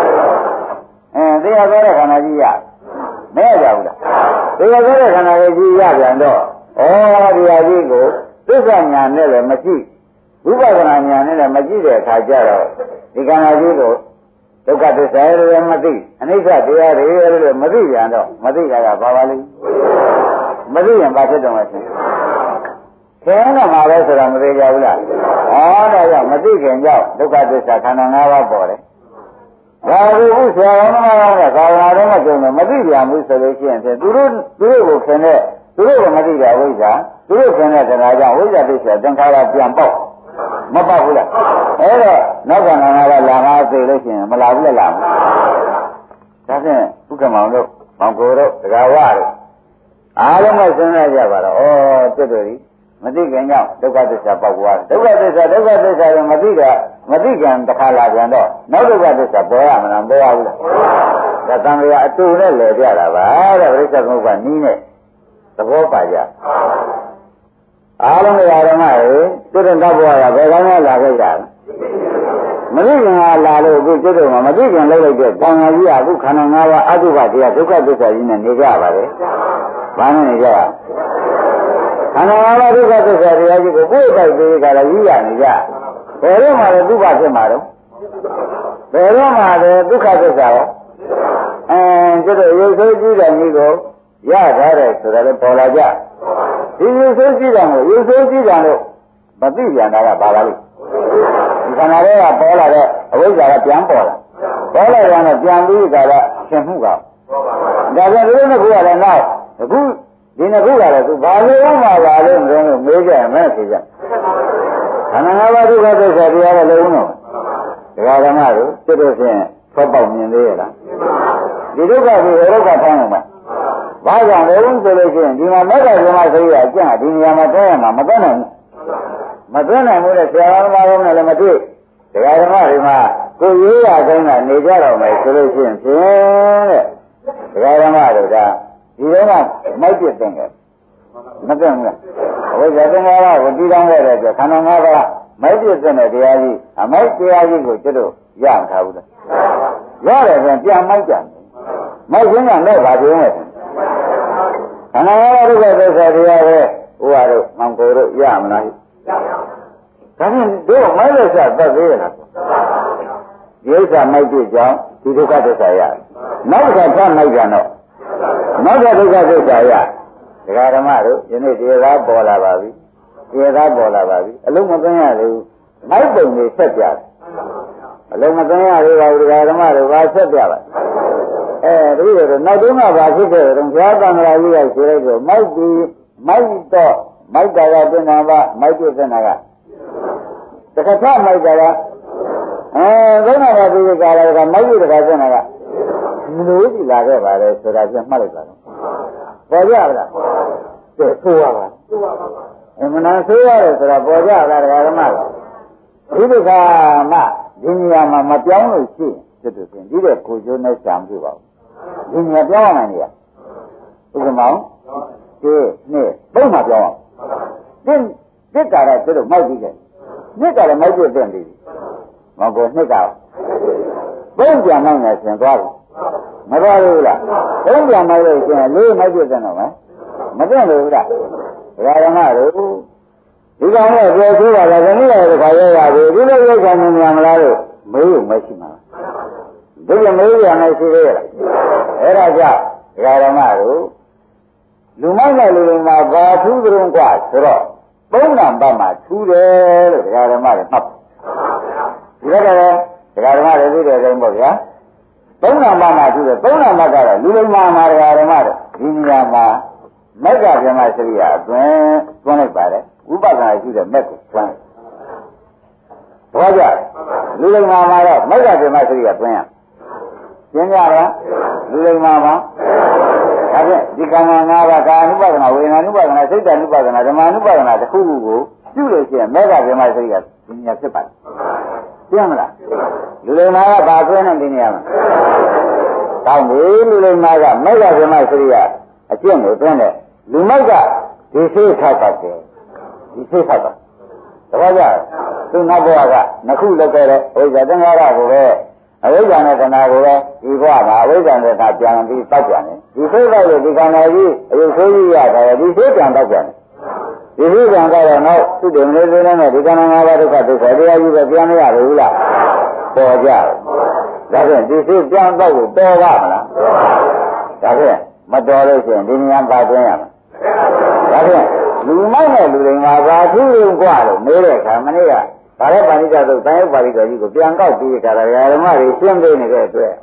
တရားပြောတဲ့ခန္ဓာကြီးရမရကြဘူးလားတရားပြောတဲ့ခန္ဓာကြီးရပြန်တော့ဒီဟာကြီးကိုသစ္စာညာနဲ့လည်းမကြည့်ဝိပဿနာဉာဏ်နဲ့လည်းမကြည့်တဲ့အခါကျတော့ဒီခန္ဓာကြီးကိုဒုက္ခသစ္စာလည်းမသိအနိစ္စတရားတွေလည်းမသိပြန်တော့မသိတာကဘာပါလဲမသိရင်ဘာဖြစ်တော့မှချင်းခင်တော့မှာလဲဆိုတာမသေးကြဘူးလားဟောတော့ကြောင့်မသိခင်ကြောင့်ဒုက္ခသစ္စာခန္ဓာ၅ပါးပေါ်တယ်ဒါကိုခုဆရာတော်များများကသာဝနာတော်မှာကျုံတယ်မသိပြန်ဘူးဆိုလို့ရှိရင်သူတို့ကိုခင်တဲ့သူတို့ကမသိတဲ့ဝိဇ္ဇာသူတို့ခင်တဲ့တရားကြောင့်ဝိဇ္ဇာသစ္စာသင်္ခါရပြန်ပေါက်မပေါက်ဘူးလားအဲ့တော့နောက်ကနာနာကလာငါသိလို့ရှိရင်မလာဘူးလားဒါဖြင့်ဥက္ကမောင်တို့မောင်ကိုတို့ဒကာဝတို့အားလုံးကစဉ်းစားကြပါတော့ဩတွတ်တို့ဒီမသိခင်ကြောင့်ဒုက္ခသစ္စာပေါက်သွားဒုက္ခသစ္စာကိုမသိခင်တစ်ခါလာပြန်တော့နောက်ဒုက္ခသစ္စာပေါ်ရမလားပေါ်ရဘူးလားဒါသံဃာအတူနဲ့လဲပြတာပါတဲ့ပရိစ္ဆေသမုပ္ပါနီးနဲ့သဘောပါကြအားလုံးကဓမ္မတွေတွတ်တော့ဘဝကဘယ်ကောင်းမှလာခဲ့ကြလဲမသိခင်ကလာလို့အခုကျွတ်တော့မသိခင်လောက်လိုက်တဲ့တန်ခါကြီးကအခုခန္ဓာ၅ပါးအတုပတရားဒုက္ခသစ္စာကြီးနဲ့နေကြပါလေဘာနဲ့နေကြရခန္ဓာ၅ပါးဒုက္ခသစ္စာတရားကြီးကိုကိုယ်တိုက်သေးကြတာကြီးရနေကြဘယ်တော့မှလည်းဒုက္ခဖြစ်မှာတော့ဘယ်တော့မှလည်းဒုက္ခသစ္စာရောကျွတ်တော့ရုပ်ဆိုးကြည့်တဲ့ကြီးကိုရထားတယ်ဆိုတာလည်းပေါ်လာကြဒီရုပ်ဆိုးကြည့်တယ်ကိုရုပ်ဆိုးကြည့်တယ်လို့မသိပြန်တာကဘာပါလိမ့်ဒီခန္ဓာတွေကပေါ်လာတဲ့အဝိဇ္ဇာကပြန်ပေါ်လာပေါ်လာတော့ပြန်ပြီးကြတာရှင်မှုကဒါကြောင့်ဒီနှစ်ခုကလည်းနောက်အခုဒီနှစ်ခုကလည်းသူဘာလို့မှပါလို့မလို့မေးကြမယ်ဖြေကြခန္ဓာ၅ပါးဒုက္ခသစ္စာတရားလည်းလုံးတော့ဒကာဓမ္မတို့စိတ်တို့ဖြင့်ဖောက်ပေါက်မြင်သေးရလားဒီဒုက္ခကိုဒုက္ခထောင်းအောင်ပါဘာကြောင့်လဲဆိုလို့ရှိရင်ဒီမှာမဂ္ဂဇမစိတ်ရအကျင့်ဒီနေရာမှာတွဲရမှာမတွဲနိုင်ဘူးမသွင်းနိုင်ဘူးလေဆရာတော်များလုံးနဲ့လည်းမတွေ့တရားဓမ္မတွေမှာကိုရေးရတိုင်းကနေကြတော့မယ်ဆိုလို့ရှိရင်ဖြင့်တဲ့တရားဓမ္မတို့ကဒီတော့ကမိုက်ပြစ်တဲ့မသိဘူးလားအဝိဇ္ဇာသင်္ခါရကိုတည်တောင်းခဲ့တဲ့အတွက်ခန္ဓာ၅ပါးမိုက်ပြစ်တဲ့တရားကြီးအမိုက်တရားကြီးကိုကျွတ်တို့ရမထားဘူးလားရတယ်ပြန်ပြန်မိုက်ကြတယ်မိုက်ခြင်းကတော့ဗာပြောမယ်ခန္ဓာ၅ပါးဒုက္ခသစ္စာတရားပဲဟိုဟာတို့မောင်ကိုတို့ရမလားဒါဖြင့်တို့မိုက်လို့ဆက်သက်သေးရလားဒီဥစ္စာမိုက်ပြကြောင်းဒီဒုက္ခသစ္စာရနောက်တစ်ခါထမိုက်ကြတော့နောက်တစ်ဒုက္ခသစ္စာရဒကာဓမ္မတို့ယနေ့တရားပေါ်လာပါပြီတရားပေါ်လာပါပြီအလုံးမသိရသေးဘူးမိုက်ပုံတွေဆက်ကြတယ်အလုံးမသိရသေးပါဘူးဒကာဓမ္မတို့ဘာဆက်ကြပါတပည့်တော်နောက်တုန်းကဘာဖြစ်ခဲ့တယ်ဘုရားတန်ခါကြီးကဆိုလိုက်တော့မိုက်ပြီးမိုက်တော့မိုက်တာကပြင်နာပါမိုက်ပြည့်စနာကတခါထမိုက်တာကသုံးနာပါပြီးကြလာကမိုက်ပြည့်တခါစနာကမလို့ကြည့်လာခဲ့ပါလေဆိုတာပြန်မှတ်လိုက်ပါတော့ပေါ်ကြပါလားဆိုရပါမနာဆိုရတယ်ဆိုတာပေါ်ကြတာဒကာဓမ္မကဒီဒုက္ခမှဒီနေရာမှာမပြောင်းလို့ရှိရင်ဒီတဲ့ကိုကျိုးနဲ့ရှာမဖြစ်ပါဘူးဒီနေရာပြောင်းရမယ်နေရာဥက္ကမောင်ဒီနေ့ပုံမှပြောင်းအောင်တစ်ကာရကျတော့မိုက်ပြီးခဲ့နှစ်ကလည်းမိုက်ပြတဲ့ပြီမဟုတ်ဘူးနှစ်ကပုံပြန်နိုင်တယ်ရှင်သွားတယ်မသွားဘူးလားပုံပြန်နိုင်လို့ရှင်လေးမိုက်ပြတဲ့တော့မသိလို့ဘူးလားဒကာဓမ္မတို့ဒီကောင်ကပြောဆိုးပါလားခဏလေးတစ်ခါရရပြီဒီလိုလောက်ခံနေမလားလို့မေးလို့မရှိမှာဒီလိုမေးရမယ်ရှိသေးလားအဲ့ဒါကြောင့်ဒကာဓမ္မတို့လူမိုက်တဲ့လူတွေမှာဘာထူးကြုံกว่าဆိုတော့သုံးနံပါတ်မှာထူးတယ်လို့ဒကာဓမ္မတွေမှတ်ဒီကတည်းကဒကာဓမ္မတွေသိတဲ့တိုင်းပေါ့ဗျာသုံးနံပါတ်မှာထူးတယ်သုံးနံပါတ်ကတော့လူလိမ္မာမှာဒကာဓမ္မတွေဒီနေရာမှာမက္ကဗြဟ္မစရိယအတွင်းသွန်းလိုက်ပါတယ်ဥပဒနာရှိတဲ့မက်ကိုသွန်းဘာကြလူလိမ္မာမှာတော့မက္ကဗြဟ္မစရိယသွန်းရရှင်းကြလားလူလိမ္မာမှာဒါဖြင့်ဒီကံ၅ပါးကာအနုပါဒနာဝေဒနာအနုပါဒနာစိတ်တ ानु ပါဒနာဓမ္မအနုပါဒနာတစ်ခုခုကိုပြုလို့ရှိရင်မေဃဗြဟ္မစိတ်ကဒီနေရာဖြစ်ပါတယ်ရှင်းမလားလူလိမ္မာကဘာသွင်းနေဒီနေရာမှာတောင်းပြီလူလိမ္မာကမေဃဗြဟ္မစိတ်ကအကျင့်ကိုသွင်းတယ်လူမိုက်ကဒီစိတ်ခတ်တယ်ဒီစိတ်ခတ်တယ်တပည့်ကြသူနောက်ဘဝကနှစ်ခုလောက်ခဲ့တဲ့ဝိဇ္ဇာသင်္ခါရကိုပဲအဝိဇ္ဇာနဲ့တဏှာကိုပဲဒီဘဝမှာအဝိဇ္ဇာနဲ့တဏှာပြန်ပြီးတောက်ပြန်တယ်ဒီစိတ်ကလည်းဒီကံတော်ကြီးအယုဆိုးကြီးရတယ်ဒီစိတ်ပြန်တောက်ပြန်တယ်ဒီစိတ်ပြန်ကတော့နောက်သူ့တယ်မလေးသေးနဲ့ဒီကံတော်၅ပါးဒုက္ခဒုက္ခတရားကြီးပဲပြန်မရဘူးလားပေါ်ကြတယ်ဒါဖြင့်ဒီစိတ်ပြန်တော့ကိုတော်ပါမလားဒါဖြင့်မတော်လို့ရှိရင်ဒီဉာဏ်ပါသွင်းရမယ်ဒါဖြင့်လူမိုက်တဲ့လူတွေမှာဘာသူ့ရုံกว่าလို့မေးတဲ့အခါမနေ့ကဒါလည်းပါဠိတော်သုတ်တိုင်းပါဠိတော်ကြီးကိုပြန်ကောက်ပြီးကြတာဓမ္မတွေရှင်းပေးနေတဲ့အတွက်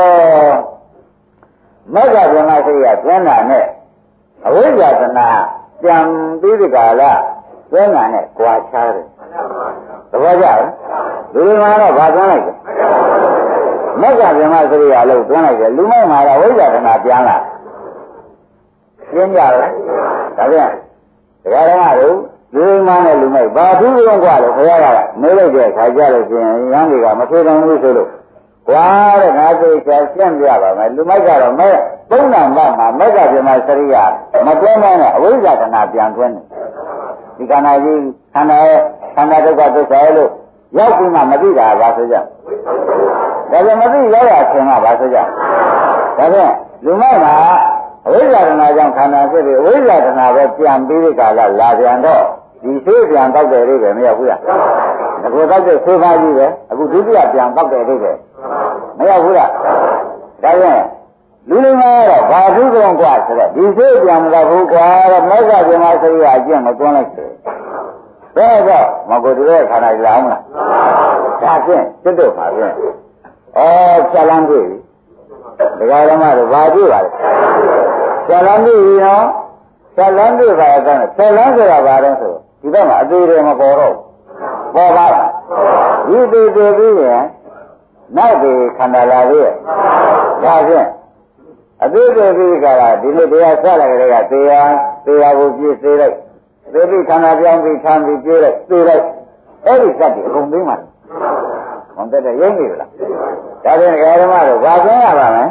မဂ္ဂဗြဟ္မစိတ်ရကျမ်းနာနဲ့အဝိဇ္ဇာတဏပြန်ပြီးဒီကလာကျမ်းနာနဲ့ကြွာချားတယ်သဘောကျလားလူတွေမှာတော့ဘာသွန်းလိုက်လဲမဂ္ဂဗြဟ္မစိတ်ရလို့သွန်းလိုက်တယ်လူမိုက်မှာတော့ဝိဇ္ဇာတဏပြန်လာရှင်းကြလားဒါပြန်တရားဓမ္မတို့လူမှန်းနဲ့လူမိုက်ဘာသူ့ရုံกว่าလို့ခရရကနေလိုက်တဲ့ခါကြလို့ရှင်ရဟန်းတွေကမထွေးတော်ဘူးဆိုလို့ကွာတဲ့ငါသိချာရှင်းပြပါမယ်လူမိုက်ကတော့မဲသုံးနံပါတ်မှာမဂ္ဂဗြဟ္မစရိယမတွဲနဲ့အဝိဇ္ဇာတဏပြန်တွဲနေဒီခန္ဓာကြီးခန္ဓာဒုက္ခသစ္စာလို့ရောက်ပြီးမှမသိတာဘာဆိုကြဒါကြောင့်မသိရောက်ရခြင်းကဘာဆိုကြဒါဖြင့်လူမိုက်မှာအဝိဇ္ဇာတဏကြောင့်ခန္ဓာဖြစ်ပြီးအဝိဇ္ဇာတဏပဲပြန်ပြီးဒီကာလလာပြန်တော့ဒီသိပြန်တောက်တယ်လေးပဲမရောက်ဘူးလားအခုတောက်တဲ့သိပါကြီးပဲအခုဒုတိယပြန်တောက်တယ်လေးပဲမရောက်ဘူးလားဒါဖြင့်လူတွေမှာတော့ဘာသူကုံกว่าဆိုတော့ဒီသိပြန်မလာဘူးကွာတော့မဂ္ဂဗြဟ္မစရိယအကျင့်မတွန်းလိုက်တယ်ဒါတော့မကိုတူရဲ့ခန္ဓာကြီးလာအောင်လားဒါဖြင့်တွတ်တော့ပါဖြင့်ဖြတ်လန်းပြီဒကာဓမ္မတို့ဘာကြည့်ပါလဲဖြတ်လန်းပြီနော်ဖြတ်လန်းပြီပါတော့ဖြတ်လန်းဆိုတာဘာလဲဆိုဒီဘက်မှာအသေးတွေမပေါ်တော့ပေါ်ပါလားဒီသေးသေးပြီးရင်နောက်ဒီခန္ဓာလာပြီးဒါဖြင့်အသေးသေးပြီးကြတာဒီနေ့တရားဆက်လိုက်ကြတဲ့ကတရားကိုပြည့်စေလိုက်သေပြီးခန္ဓာပြောင်းပြီးထမ်းပြီးပြည့်လိုက်သိလိုက်အဲ့ဒီစက်တွေအကုန်သိမှဘုံတဲ့ရုံးနေလားဒါဖြင့်ဓမ္မတို့ဘာသွင်းရပါမလဲ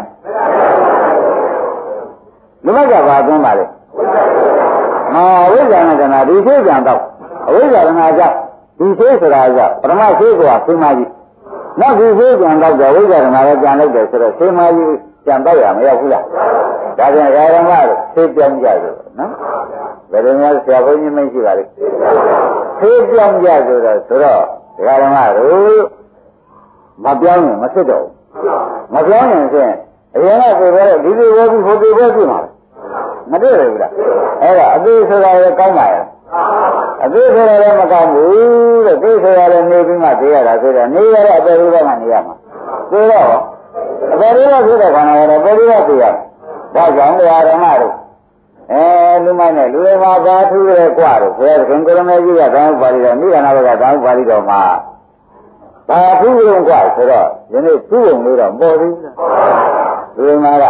လူမိုက်ကဘာသွင်းပါလဲဝိဇ္ဇာနဲ့တဏှာဒီသိကြံတော့အဝိဇ္ဇာတဏှာကြောင့်ဒီသိဆိုတာကြောင့်ပရမသိကသိမကြီးနောက်ဒီသိကြံတော့ဝိဇ္ဇာတဏှာလည်းကြံလိုက်တယ်ဆိုတော့သိမကြီးကြံတော့ရမရောက်ဘူးလားဒါဖြင့်ဓမ္မတို့သိပြောင်းကြတယ်နော်ဘယ်လိုများဆရာဘုန်းကြီးမရှိပါလိမ့်သိပြောင်းကြဆိုတော့ဓမ္မတို့မပြောင်းရင်မဖြစ်တော့ဘူးမပြောင်းရင်ဖြင့်အရင်ကပြေပဲဒီလိုဝေပြီးဟိုပြေပဲပြမှာမတွေ့ရဘူးလားအဲ့ဒါအသေးဆိုတာလည်းကောင်းပါရဲ့အသေးဆိုတာလည်းမကောင်းဘူးတဲ့သိဆိုတာလည်းနေပြီးမှသိရတာဆိုတော့နေရတဲ့အပေလေးကနေရမှာသိတော့အပေလေးကဖြစ်တဲ့ခန္ဓာရတော့ပေလေးကသိရဒါကြောင့်ဓမ္မတို့လူမိုက်နဲ့လူတွေမှာဘာထူးရဲกว่าတော့ဘုရားခင်ကိုရမေကြီးကတောင်းပါလိတော့မိဂန္ဓဘကတောင်းပါလိတော့မှာဘာထူးရုံกว่าဆိုတော့ယနေ့ထူးုံလေးတော့ပေါ်ပြီလူတွေမှာက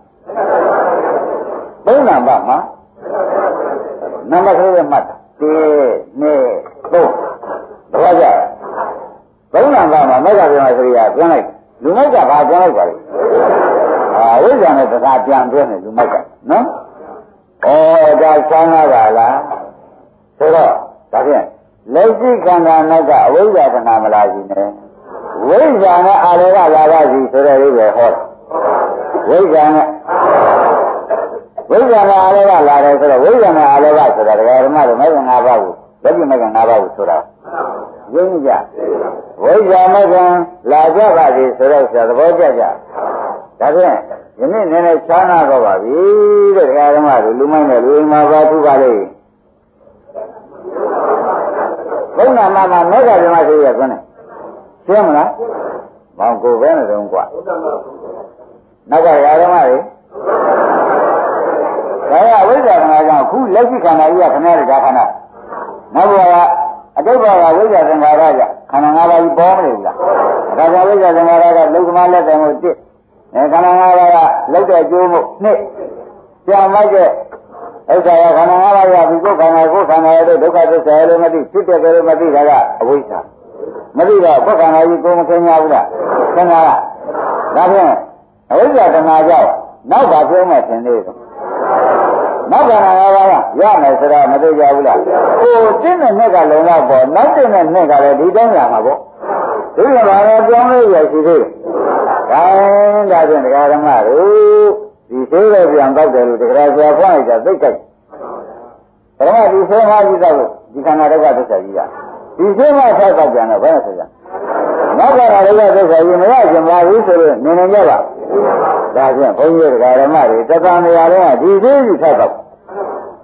သုံးနံပါတ်မှာနံပါတ်ကလေးမှတ်တာ1 2 3ဘာကြသုံးနံပါတ်မှာမဂ္ဂဗြဟ္မစရိယပြန်လိုက်လူမိုက်ကဘာပြန်လိုက်ပါလဲဝိဇ္ဇာနဲ့တခါပြန်တွဲနေလူမိုက်ကနော်ဒါဆန်းလာပါလားဆိုတော့ဒါဖြင့်လက်ရှိခန္ဓာနဲ့ကအဝိဇ္ဇာတဏမလာဘူးနဲ့ဝိဇ္ဇာနဲ့အာရောဂလာပါစီဆိုတဲ့လေးပဲဟောဝိဇ္ဇာနဲ့အာရောဂလာတယ်ဆိုတော့ဝိဇ္ဇာနဲ့အာရောဂဆိုတာဓမ္မတို့မဲ့၅ပါးကိုလက်ပြမဲ့၅ပါးကိုဆိုတာရင်းကြဝိဇ္ဇာမဲ့လာကြပါစီဆိုတော့သဘောကျကြဒါဖြင့်ယနေ့နည်းနည်းချမ်းသာတော့ပါပြီတဲ့ဓမ္မတို့လူမိုင်းနဲ့လူအိမ်မှာပါထူပါလေဘုန်းနာမှာမေဃဗြဟ္မစိတ်ရခွန်းနဲ့ရှင်းမလားမောင်ကိုပဲနဲ့တုံးกว่าနောက်ကဓမ္မတွေဒါရဝိဇ္ဇာခန္ဓာကြောင့်ခုလက်ရှိခန္ဓာကြီးကခဏတည်းဒါခန္ဓာနောက်ဘဝကအတုပ္ပကဝိဇ္ဇာသင်္ခါရကြောင့်ခန္ဓာ၅ပါးကြီးပေါ်မနေဘူးလားဒါကြောင့်ဝိဇ္ဇာသင်္ခါရကလုကမလက်တယ်မို့တစ်ခန္ဓာ၅ပါးကလောက်တဲ့အကျိုးမို့နှစ်ပြန်လိုက်တဲ့ဥစ္စာရခန္ဓာ၅ပါးကဒီကိုယ်ခန္ဓာရဲ့ဒုက္ခသစ္စာရဲ့မသိဖြစ်တဲ့ကလေးမသိတာကအဝိဇ္ဇာမသိတော့ကိုယ်ခန္ဓာကြီးကိုယ်မခင်ရဘူးလားခင်ဗျာလားဒါဖြင့်အဝိဇ္ဇာတဏှာကြောင့်နောက်ပါပြောမှသင်သေးတယ်နောက်ခန္ဓာ၅ပါးကရမယ်ဆိုတော့မသိကြဘူးလားဟိုတင်းတဲ့နှစ်ကလုံတော့ပေါ့နောက်တင်းတဲ့နှစ်ကလည်းဒီတိုင်းရမှာပေါ့ဒီလိုပါတော့ပြောင်းလို့ရရှိသေးတယ်ဒါဖြင့်တရားဓမ္မတို့ဒီသေးတဲ့ပြန်တောက်တယ်လို့တရားဆရာဖွင့်လိုက်တာသိကြတယ်ပရမဒီသေမာကြီးတော့ဒီခန္ဓာဒုက္ခသစ္စာကြီးကဒီသေမာဆောက်တော့ပြန်တော့ဘယ်နဲ့ဆိုကြနောက်ကဒုက္ခသစ္စာကြီးမရရှင်ပါဘူးဆိုလို့နေနေကြပါဒါဖြင့်ဘုန်းကြီးတရားဓမ္မတွေတက္ကမနေရာတော့ဒီသေးကြီးဆောက်တော့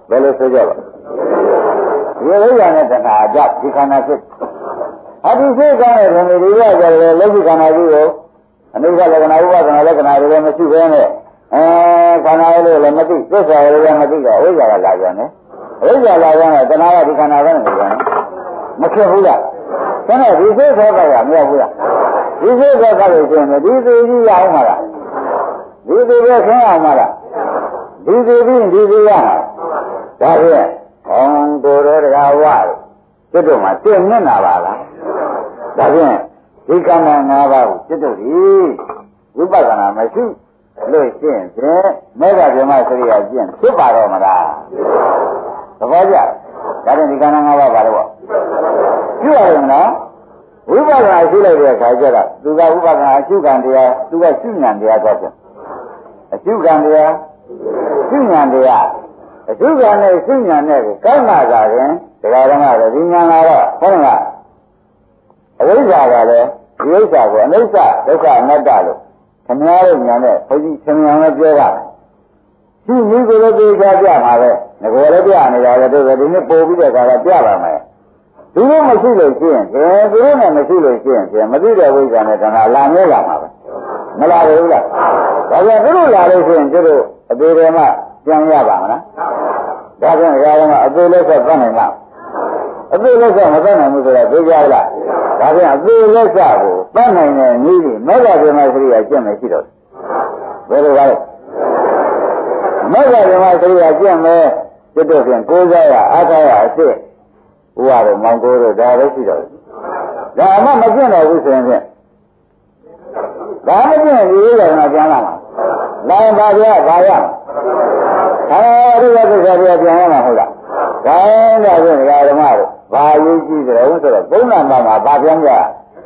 ဘယ်လိုဆိုကြပါဒီဝိဇ္ဇာနဲ့တဏှာကြောင့်ဒီခန္ဓာဖြစ်အဒီစိတ်ကောင်းတဲ့ဓမ္မတွေကကြတယ်လောကိခန္ဓာကြီးကိုအနိစ္စလက္ခဏာဥပဒနာလက္ခဏာတွေလည်းမရှိဘဲနဲ့ခန္ဓာလို့လည်းမသိသစ္စာလည်းမသိတော့ဝိဇ္ဇာကလာပြန်တယ်ဝိဇ္ဇာလာပြန်တော့တဏှာကဒီခန္ဓာပဲနေပြန်မဖြစ်ဘူးလားဆင်းရဲဒီစိတ်သောကရမရဘူးလားဒီစိတ်သောကလို့ဆိုရင်ဒီသူကြီးရအောင်မလားဒီသူပဲခင်းအောင်မလားဒီသူပြီးဒီသူရဒါဖြင့်ဘောင်ကိုယ်တော်တရားဝကျွတ်တို့မှာသိမျက်နာပါလားဒါဖြင့်ဒီကံ၅ပါးကိုကျွတ်တို့ဒီဝိပဿနာမရှိလို့ရှင်းဖြင့်မေဃဗြဟ္မစရိယာကျင့်ဖြစ်ပါတော့မလားသဘောကျဒါဖြင့်ဒီကံ၅ပါးပါလို့ပြုရတယ်မလားဝိပဿနာရှိလိုက်တဲ့အခါကျတော့သူကဝိပဿနာအရှုခံတရားသူကရှုဉဏ်တရားတော့ပြန်အရှုခံတရားရှုဉဏ်တရားအရှုခံနဲ့ရှုဉဏ်နဲ့ကိုကောင်းလာကြရင်တရားဓမ္မတွေဒီဉာဏ်လာတော့ဟုတ်လားအဝိဇ္ဇာကလည်းဒီဥစ္စာကိုအနိစ္စဒုက္ခအနတ္တလို့ခင်ဗျားတို့ညာနဲ့ဘုန်းကြီးခင်ဗျားလည်းပြောတာရှိမိကိုလည်းသိကြပြမှာပဲငကိုလည်းပြနေတာလည်းတို့ဒီနေ့ပို့ပြီးတဲ့အခါကပြပါမယ်သူတို့မရှိလို့ရှိရင်သူတို့နဲ့မရှိလို့ရှိရင်မသိတဲ့ဝိဇ္ဇာနဲ့တဏှာလာနေလာမှာပဲမလာဘူးလားဒါကြောင့်သူတို့လာလို့ရှိရင်သူတို့အသေးတွေမှပြန်ရပါမလားဒါကြောင့်ဓမ္မအသေးလက်ဆက်ပတ်နိုင်လားအသေးလက်ဆက်မပတ်နိုင်ဘူးဆိုတော့သိကြလားဒါကြောင့်အသေးလက်ဆက်ကိုပတ်နိုင်တဲ့နည်းကြီးမေဃဗြဟ္မစရိယာကျင့်မယ်ရှိတော့ဘယ်လိုလဲမေဃဗြဟ္မစရိယာကျင့်မယ်ကျွတ်တို့ဖြင့်ကိုးစားရအားထားရအစ်စ်ဥပါတော့မောင်ကိုတို့ဒါပဲရှိတော့ဒါအမှမကျင့်တော့ဘူးဆိုရင်ဖြင့်ဒါမကျင့်ဒီလိုကပြန်လာမှာလာရင်ပါပြပါရအဲဒီကသစ္စာပြပြန်ရမှာဟုတ်လားဒါနဲ့ဖြင့်ဓမ္မတို့ဘာရေးကြည့်ကြတယ်ဆိုတော့ဘုန်းနာမှာပါပြန်ကြ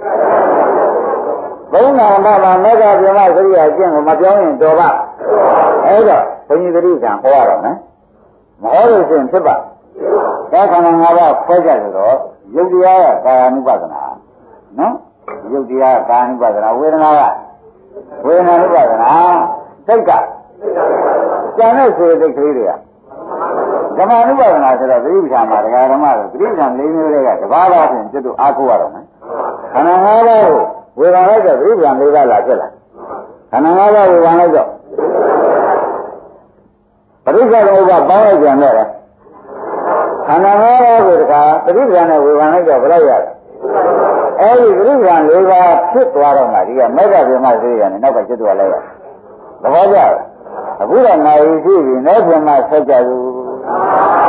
ဘုန်းနာမှာမေဃဗြဟ္မစရိယာကျင့်ကိုမပြောင်းရင်တော်ပါအဲ့တော့ဘုန်းကြီးသတိကံဟောရတော့မယ်မဟောလို့ရှိရင်ဖြစ်ပါဒါခန္ဓာ၅ပါးခွဲကြတယ်တော့ယုတ်တရားကကာယ ानु ပဒနာနော်ယုတ်တရားကာယ ानु ပဒနာဝေဒနာကဝေဒနာ ानु ပဒနာစိတ်ကကျန်တဲ့စေတိတ်ကလေးတွေကဓမ္မ ानु ပဒနာဆိုတော့သတိပ္ပံမှာတရားဓမ္မတို့သတိပ္ပံ၄မျိုးတွေကတပါးပါးဖြင့်ကျွတ်တို့အားကိုးရတော့မယ်ခန္ဓာ၅ပါးကိုဝေဒနာလိုက်တော့သတိပ္ပံ၄ပါးလာဖြစ်လာခန္ဓာ၅ပါးဝေဒနာလိုက်တော့ပရိစ္ဆေသမုပ္ပါပေါင်းလိုက်ပြန်တော့ခန္ဓာ၅ပါးကိုတခါသတိပ္ပံနဲ့ဝေဒနာလိုက်တော့ဘယ်လောက်ရလဲအဲဒီသတိပ္ပံ၄ပါးဖြစ်သွားတော့မှဒီကမေဃဗြဟ္မစရိယာနဲ့နောက်ကကျွတ်သွားလိုက်ရသဘောကျလားအခုတော့နိုင်ရှိပြီနောက်ပြန်မှဆက်ကြဘူး